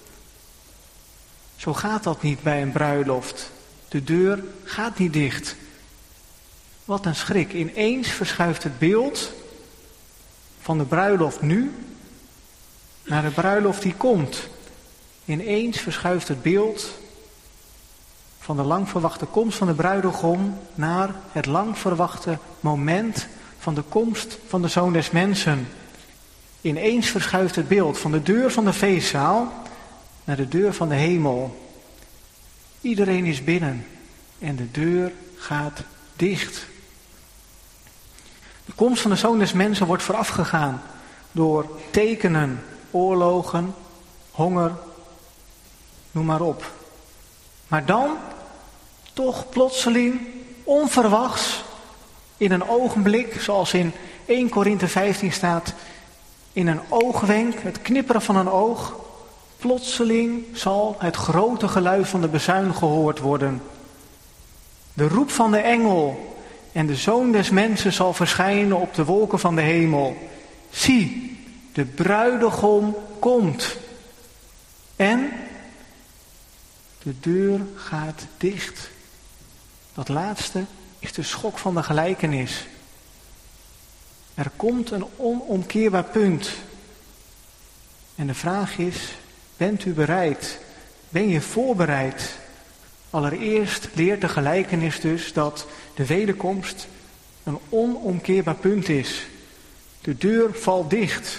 Zo gaat dat niet bij een bruiloft. De deur gaat niet dicht. Wat een schrik. Ineens verschuift het beeld van de bruiloft nu naar de bruiloft die komt. Ineens verschuift het beeld van de lang verwachte komst van de bruidegom naar het lang verwachte moment van de komst van de Zoon des Mensen. Ineens verschuift het beeld van de deur van de feestzaal naar de deur van de hemel. Iedereen is binnen en de deur gaat dicht. De komst van de Zoon des Mensen wordt voorafgegaan door tekenen, oorlogen, honger, noem maar op. Maar dan, toch plotseling, onverwachts, in een ogenblik, zoals in eerste Korinthe vijftien staat, in een oogwenk, het knipperen van een oog, plotseling zal het grote geluid van de bezuin gehoord worden. De roep van de engel en de Zoon des Mensen zal verschijnen op de wolken van de hemel. Zie, de bruidegom komt. En de deur gaat dicht. Dat laatste is de schok van de gelijkenis. Er komt een onomkeerbaar punt. En de vraag is, bent u bereid? Ben je voorbereid? Allereerst leert de gelijkenis dus dat de wederkomst een onomkeerbaar punt is. De deur valt dicht.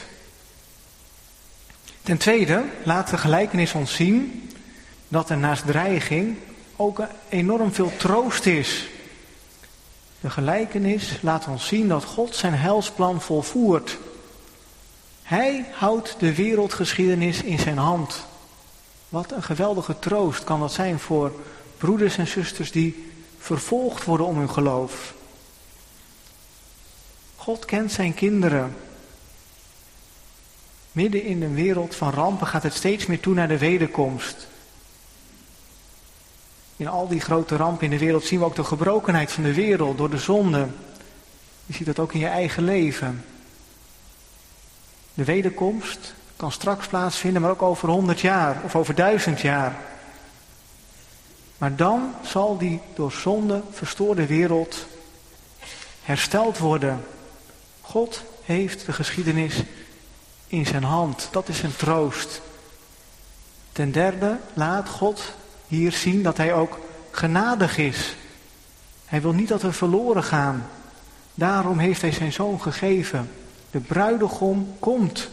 Ten tweede laat de gelijkenis ons zien dat er naast dreiging ook enorm veel troost is. De gelijkenis laat ons zien dat God zijn heilsplan volvoert. Hij houdt de wereldgeschiedenis in zijn hand. Wat een geweldige troost kan dat zijn voor broeders en zusters die vervolgd worden om hun geloof. God kent zijn kinderen. Midden in een wereld van rampen gaat het steeds meer toe naar de wederkomst. In al die grote rampen in de wereld zien we ook de gebrokenheid van de wereld door de zonde. Je ziet dat ook in je eigen leven. De wederkomst kan straks plaatsvinden, maar ook over honderd jaar of over duizend jaar. Maar dan zal die door zonde verstoorde wereld hersteld worden. God heeft de geschiedenis in zijn hand. Dat is een troost. Ten derde laat God hier zien dat hij ook genadig is. Hij wil niet dat we verloren gaan. Daarom heeft hij zijn zoon gegeven. De bruidegom komt.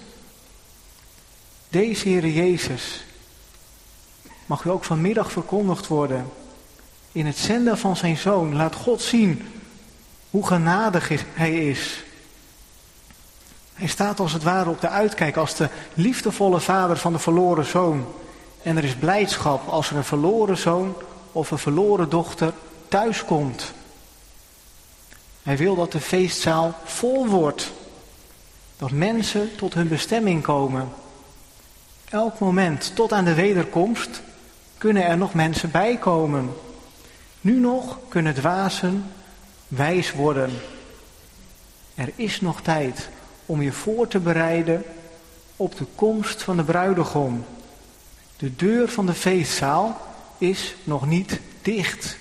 Deze Heere Jezus mag u ook vanmiddag verkondigd worden. In het zenden van zijn zoon laat God zien hoe genadig hij is. Hij staat als het ware op de uitkijk als de liefdevolle vader van de verloren zoon. En er is blijdschap als er een verloren zoon of een verloren dochter thuiskomt. Hij wil dat de feestzaal vol wordt. Dat mensen tot hun bestemming komen. Elk moment tot aan de wederkomst kunnen er nog mensen bijkomen. Nu nog kunnen dwazen wijs worden. Er is nog tijd om je voor te bereiden op de komst van de bruidegom. De deur van de feestzaal is nog niet dicht.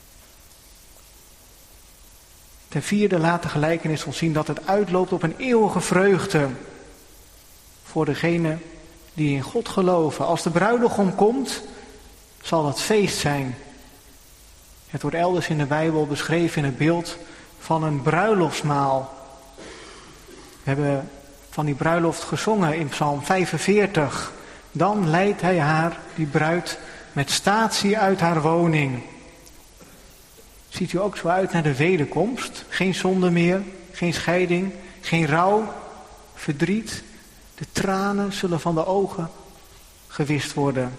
Ten vierde laat de gelijkenis ons zien dat het uitloopt op een eeuwige vreugde voor degene die in God geloven. Als de bruidegom komt, zal het feest zijn. Het wordt elders in de Bijbel beschreven in het beeld van een bruiloftsmaal. We hebben van die bruiloft gezongen in Psalm vijfenveertig. Dan leidt hij haar, die bruid, met statie uit haar woning. Ziet u ook zo uit naar de wederkomst? Geen zonde meer, geen scheiding, geen rouw, verdriet. De tranen zullen van de ogen gewist worden.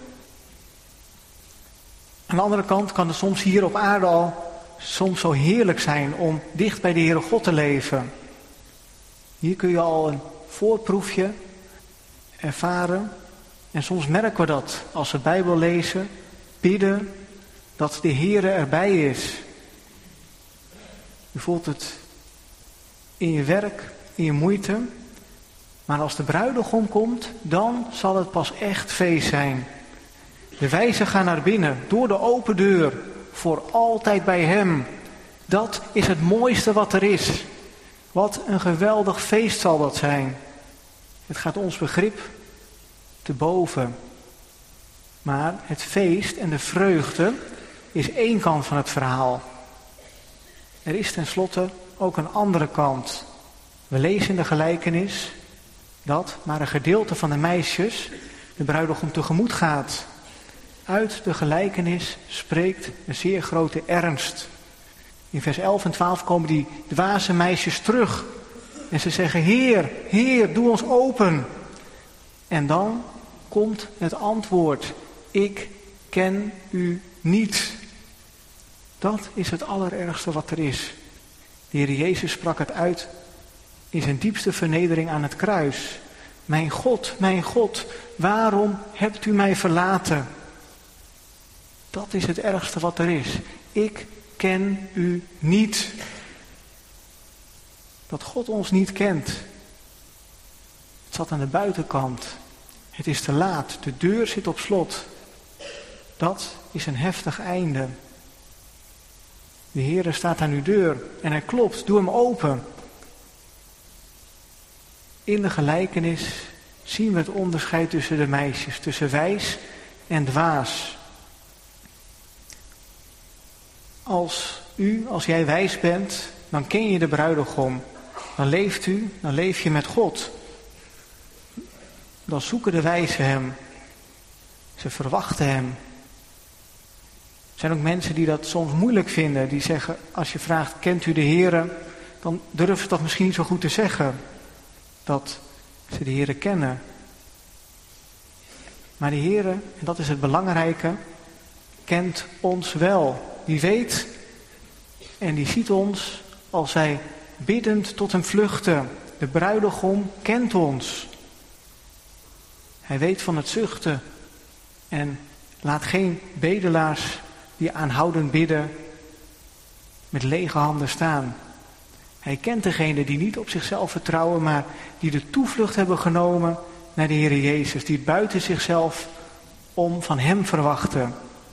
Aan de andere kant kan het soms hier op aarde al soms zo heerlijk zijn om dicht bij de Heere God te leven. Hier kun je al een voorproefje ervaren. En soms merken we dat als we Bijbel lezen, bidden, dat de Heere erbij is. Je voelt het in je werk, in je moeite. Maar als de bruidegom komt, dan zal het pas echt feest zijn. De wijzen gaan naar binnen, door de open deur, voor altijd bij hem. Dat is het mooiste wat er is. Wat een geweldig feest zal dat zijn. Het gaat ons begrip te boven. Maar het feest en de vreugde is één kant van het verhaal. Er is tenslotte ook een andere kant. We lezen in de gelijkenis dat maar een gedeelte van de meisjes de bruidegom tegemoet gaat. Uit de gelijkenis spreekt een zeer grote ernst. In vers elf en twaalf komen die dwaze meisjes terug. En ze zeggen, Heer, Heer, doe ons open. En dan komt het antwoord, ik ken u niet. Dat is het allerergste wat er is. De Heer Jezus sprak het uit in zijn diepste vernedering aan het kruis. Mijn God, mijn God, waarom hebt u mij verlaten? Dat is het ergste wat er is. Ik ken u niet. Dat God ons niet kent. Het zat aan de buitenkant. Het is te laat. De deur zit op slot. Dat is een heftig einde. De Heere staat aan uw deur en hij klopt. Doe hem open. In de gelijkenis zien we het onderscheid tussen de meisjes. Tussen wijs en dwaas. Als u, als jij wijs bent, dan ken je de bruidegom. Dan leeft u, dan leef je met God. Dan zoeken de wijzen hem. Ze verwachten hem. Er zijn ook mensen die dat soms moeilijk vinden. Die zeggen, als je vraagt, kent u de Heere? Dan durven ze dat misschien niet zo goed te zeggen. Dat ze de Heere kennen. Maar de Heere, en dat is het belangrijke, kent ons wel. Die weet en die ziet ons als zij biddend tot hem vluchten. De bruidegom kent ons. Hij weet van het zuchten en laat geen bedelaars die aanhoudend bidden met lege handen staan. Hij kent degenen die niet op zichzelf vertrouwen, maar die de toevlucht hebben genomen naar de Heer Jezus. Die het buiten zichzelf om van hem verwachten.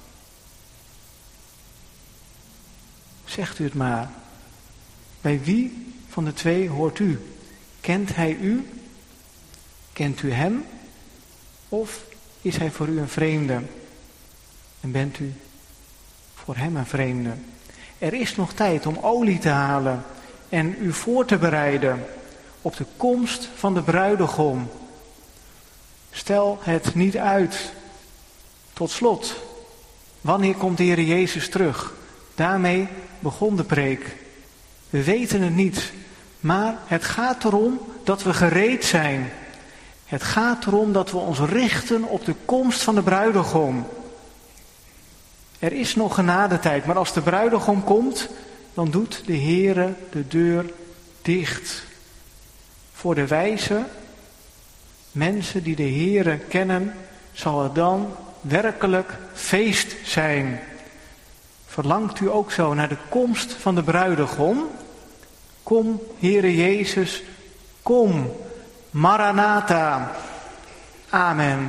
Zegt u het maar. Bij wie van de twee hoort u? Kent hij u? Kent u hem? Of is hij voor u een vreemde? En bent u voor hem een vreemde? Er is nog tijd om olie te halen en u voor te bereiden op de komst van de bruidegom. Stel het niet uit. Tot slot, wanneer komt de Heer Jezus terug? Daarmee begon de preek. We weten het niet, maar het gaat erom dat we gereed zijn. Het gaat erom dat we ons richten op de komst van de bruidegom. Er is nog genadetijd, maar als de bruidegom komt, dan doet de Heere de deur dicht. Voor de wijze mensen die de Heere kennen, zal het dan werkelijk feest zijn. Verlangt u ook zo naar de komst van de bruidegom? Kom, Heere Jezus, kom. Maranatha. Amen.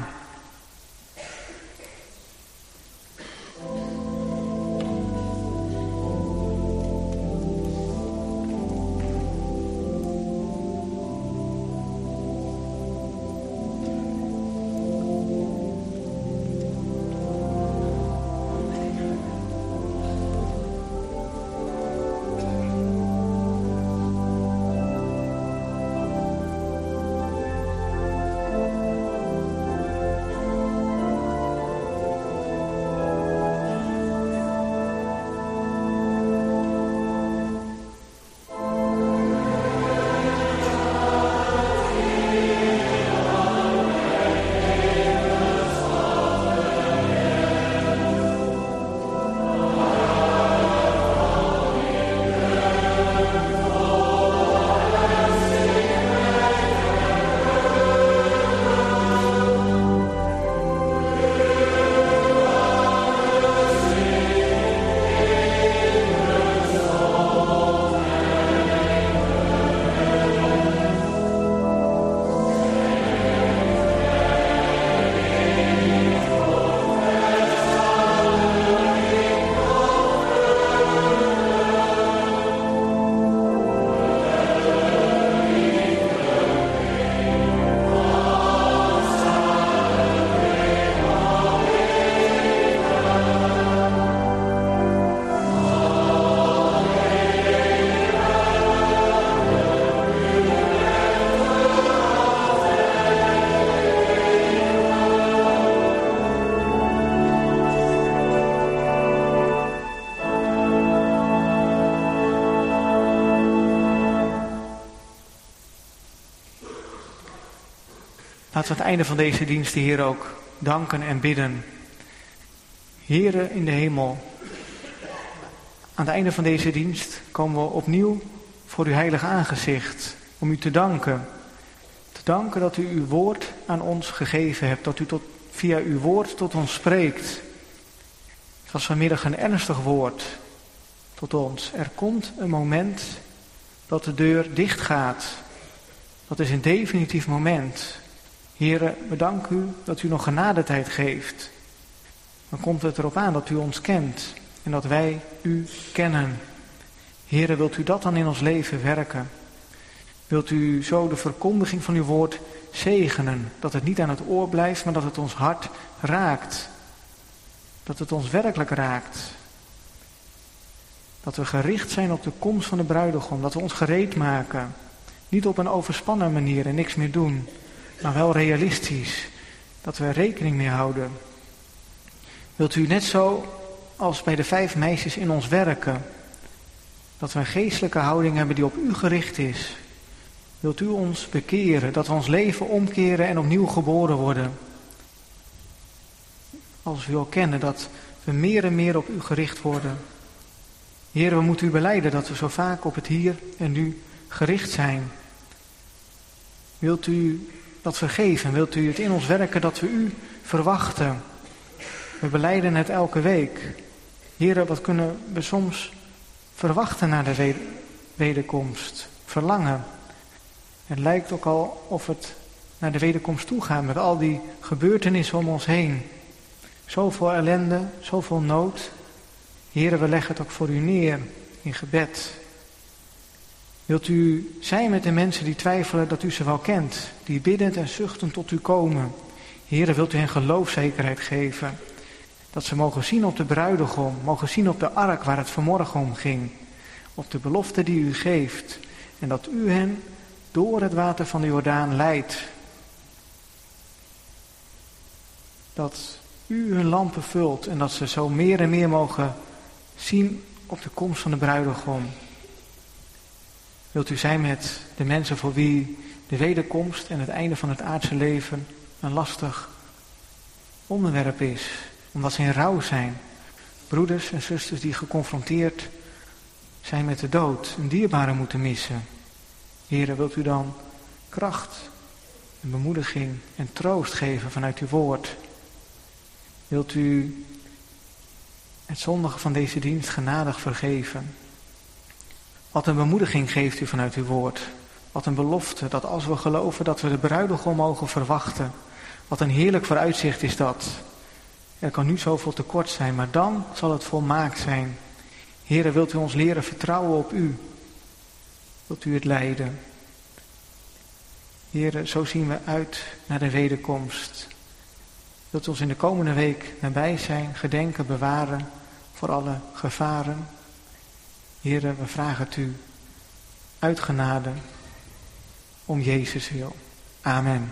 Laten we aan het einde van deze dienst de Heer ook danken en bidden. Heere in de hemel, aan het einde van deze dienst komen we opnieuw voor uw heilig aangezicht om u te danken. Te danken dat u uw woord aan ons gegeven hebt, dat u tot, via uw woord tot ons spreekt. Het was vanmiddag een ernstig woord tot ons. Er komt een moment dat de deur dicht gaat. Dat is een definitief moment. Heere, we danken u dat u nog genadetijd geeft. Dan komt het erop aan dat u ons kent en dat wij u kennen. Heere, wilt u dat dan in ons leven werken? Wilt u zo de verkondiging van uw woord zegenen? Dat het niet aan het oor blijft, maar dat het ons hart raakt. Dat het ons werkelijk raakt. Dat we gericht zijn op de komst van de bruidegom. Dat we ons gereed maken. Niet op een overspannen manier en niks meer doen. Maar wel realistisch. Dat we er rekening mee houden. Wilt u net zo als bij de vijf meisjes in ons werken. Dat we een geestelijke houding hebben die op u gericht is. Wilt u ons bekeren. Dat we ons leven omkeren en opnieuw geboren worden. Als we u al kennen dat we meer en meer op u gericht worden. Heer, we moeten u belijden dat we zo vaak op het hier en nu gericht zijn. Wilt u dat vergeven? Wilt u het in ons werken dat we u verwachten? We belijden het elke week. Heer, wat kunnen we soms verwachten naar de wederkomst? Verlangen. Het lijkt ook al of het naar de wederkomst toe gaat met al die gebeurtenissen om ons heen. Zoveel ellende, zoveel nood. Heere, we leggen het ook voor u neer in gebed. Wilt u zijn met de mensen die twijfelen dat u ze wel kent, die biddend en zuchtend tot u komen. Heere, wilt u hen geloofzekerheid geven. Dat ze mogen zien op de bruidegom, mogen zien op de ark waar het vanmorgen om ging. Op de belofte die u geeft. En dat u hen door het water van de Jordaan leidt. Dat u hun lampen vult en dat ze zo meer en meer mogen zien op de komst van de bruidegom. Wilt u zijn met de mensen voor wie de wederkomst en het einde van het aardse leven een lastig onderwerp is. Omdat ze in rouw zijn. Broeders en zusters die geconfronteerd zijn met de dood. Een dierbare moeten missen. Heere, wilt u dan kracht en bemoediging en troost geven vanuit uw woord. Wilt u het zondige van deze dienst genadig vergeven. Wat een bemoediging geeft u vanuit uw woord. Wat een belofte dat als we geloven dat we de bruidegom mogen verwachten. Wat een heerlijk vooruitzicht is dat. Er kan nu zoveel tekort zijn, maar dan zal het volmaakt zijn. Heere, wilt u ons leren vertrouwen op u? Wilt u het leiden? Heere, zo zien we uit naar de wederkomst. Wilt u ons in de komende week nabij zijn, gedenken, bewaren voor alle gevaren? Heere, we vragen het u uit genade om Jezus wil. Amen.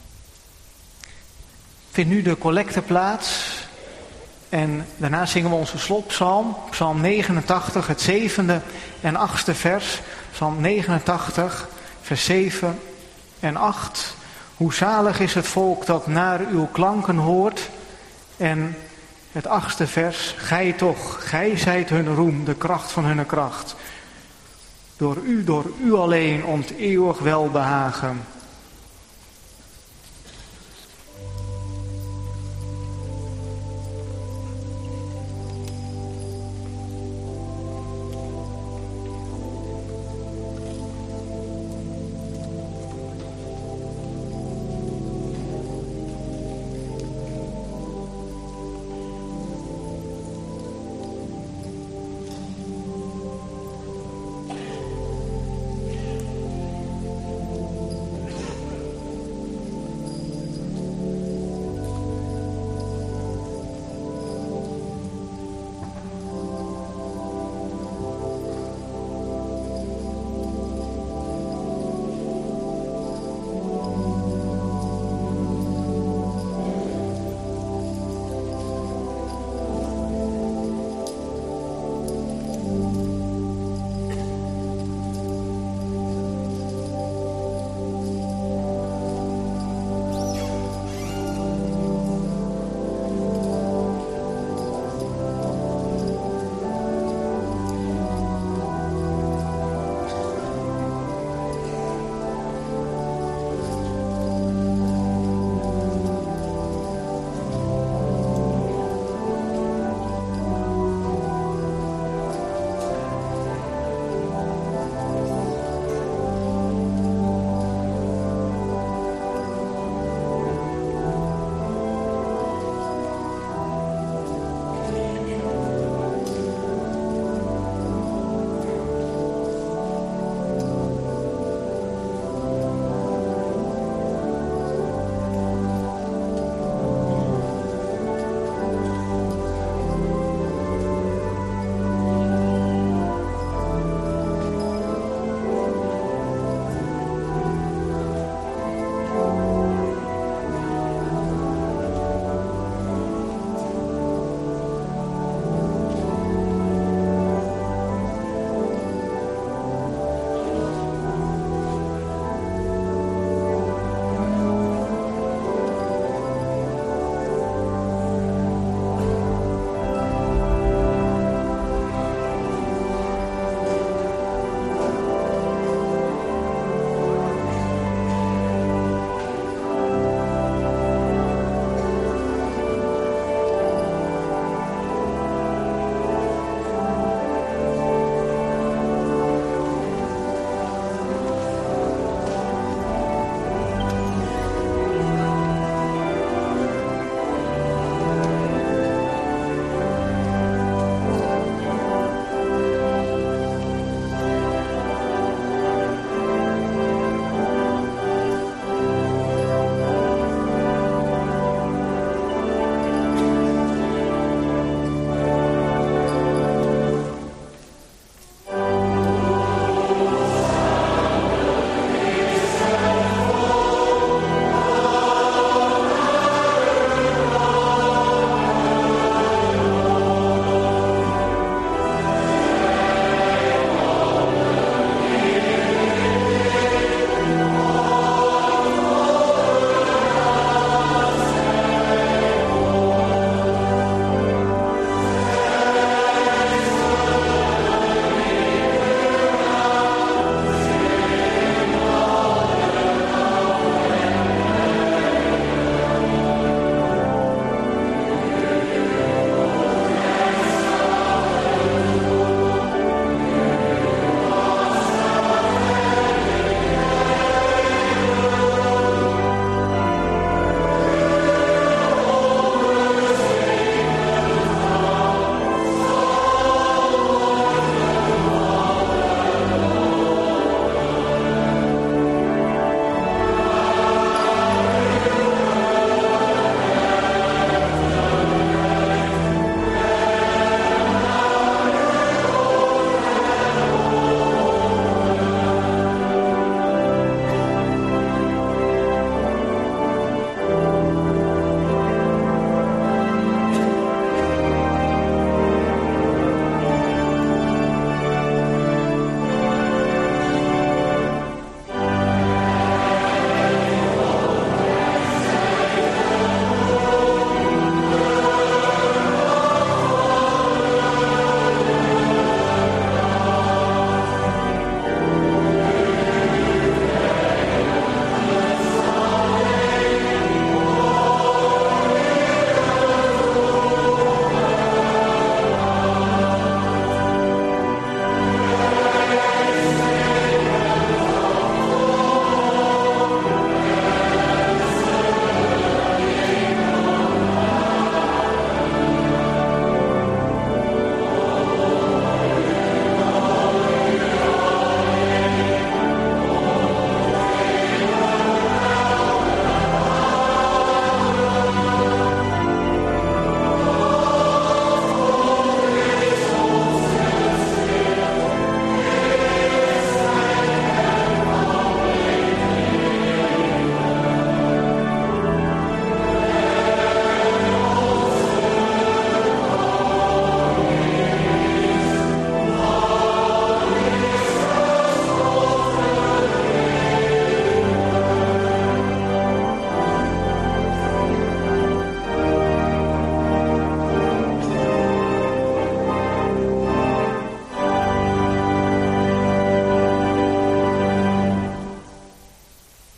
Vindt nu de collecte plaats en daarna zingen we onze slotpsalm, psalm negenentachtig, het zevende en achtste vers. Psalm negenentachtig, vers zeven en acht. Hoe zalig is het volk dat naar uw klanken hoort. En het achtste vers, gij toch, gij zijt hun roem, de kracht van hun kracht. Door u, door u alleen, ont eeuwig welbehagen.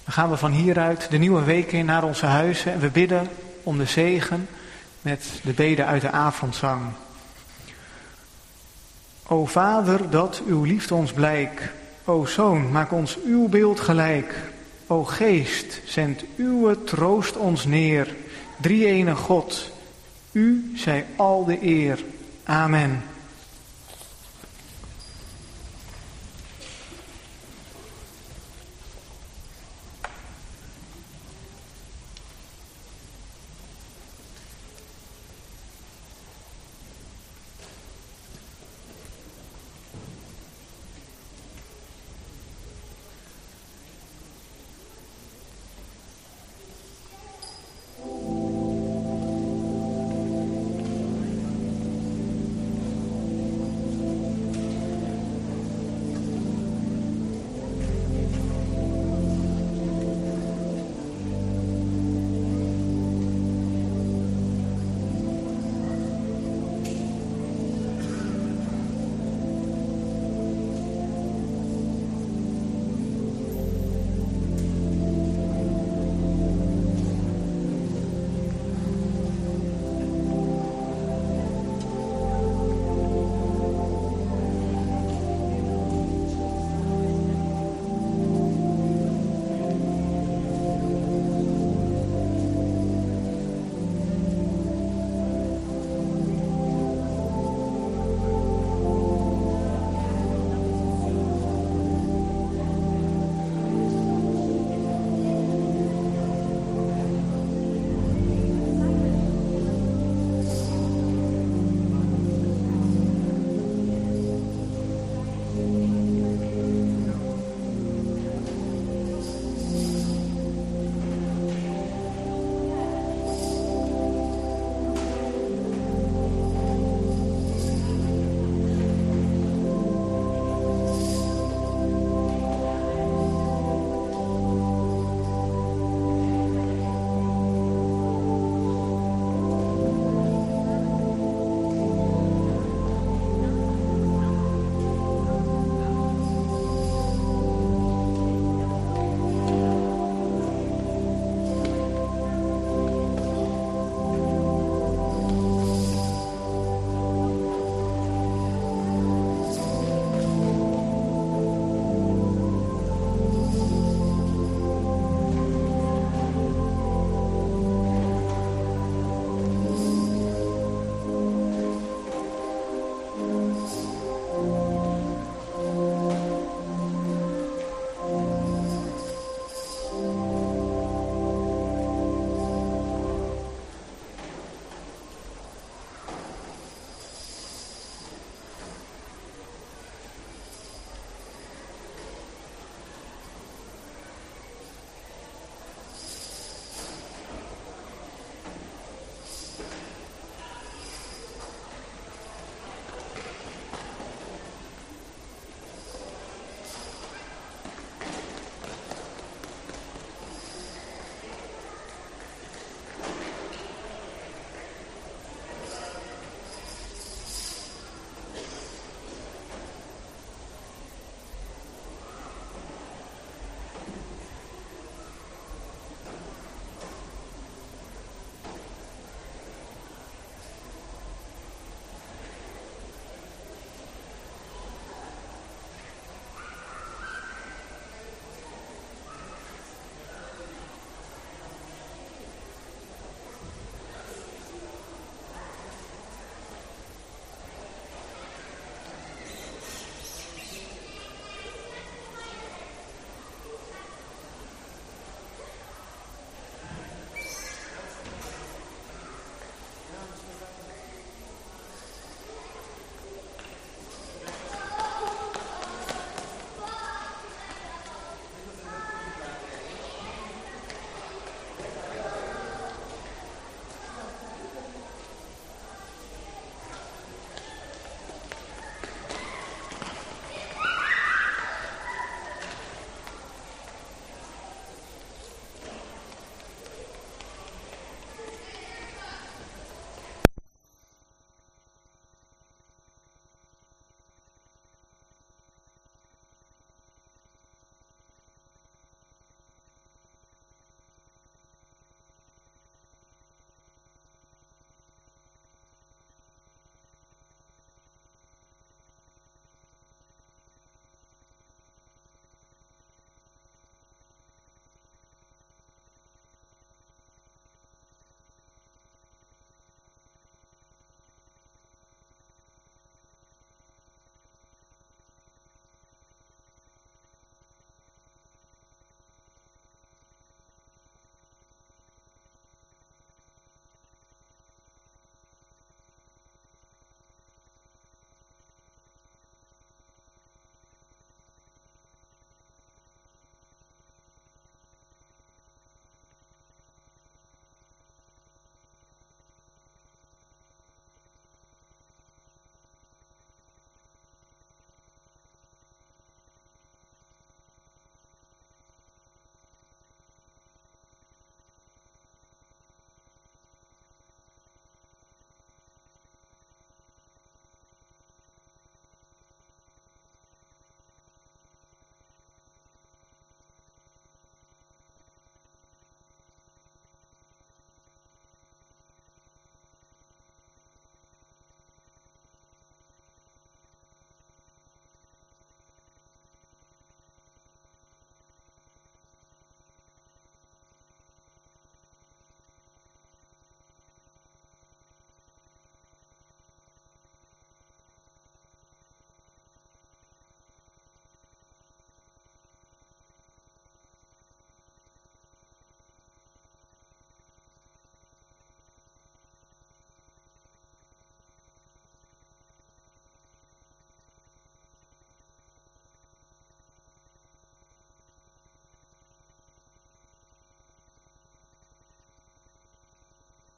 Dan gaan we van hieruit de nieuwe week in naar onze huizen en we bidden om de zegen met de bede uit de avondzang. O Vader, dat uw liefde ons blijk. O Zoon, maak ons uw beeld gelijk. O Geest, zend uw troost ons neer. Drie-ene God, u zij al de eer. Amen.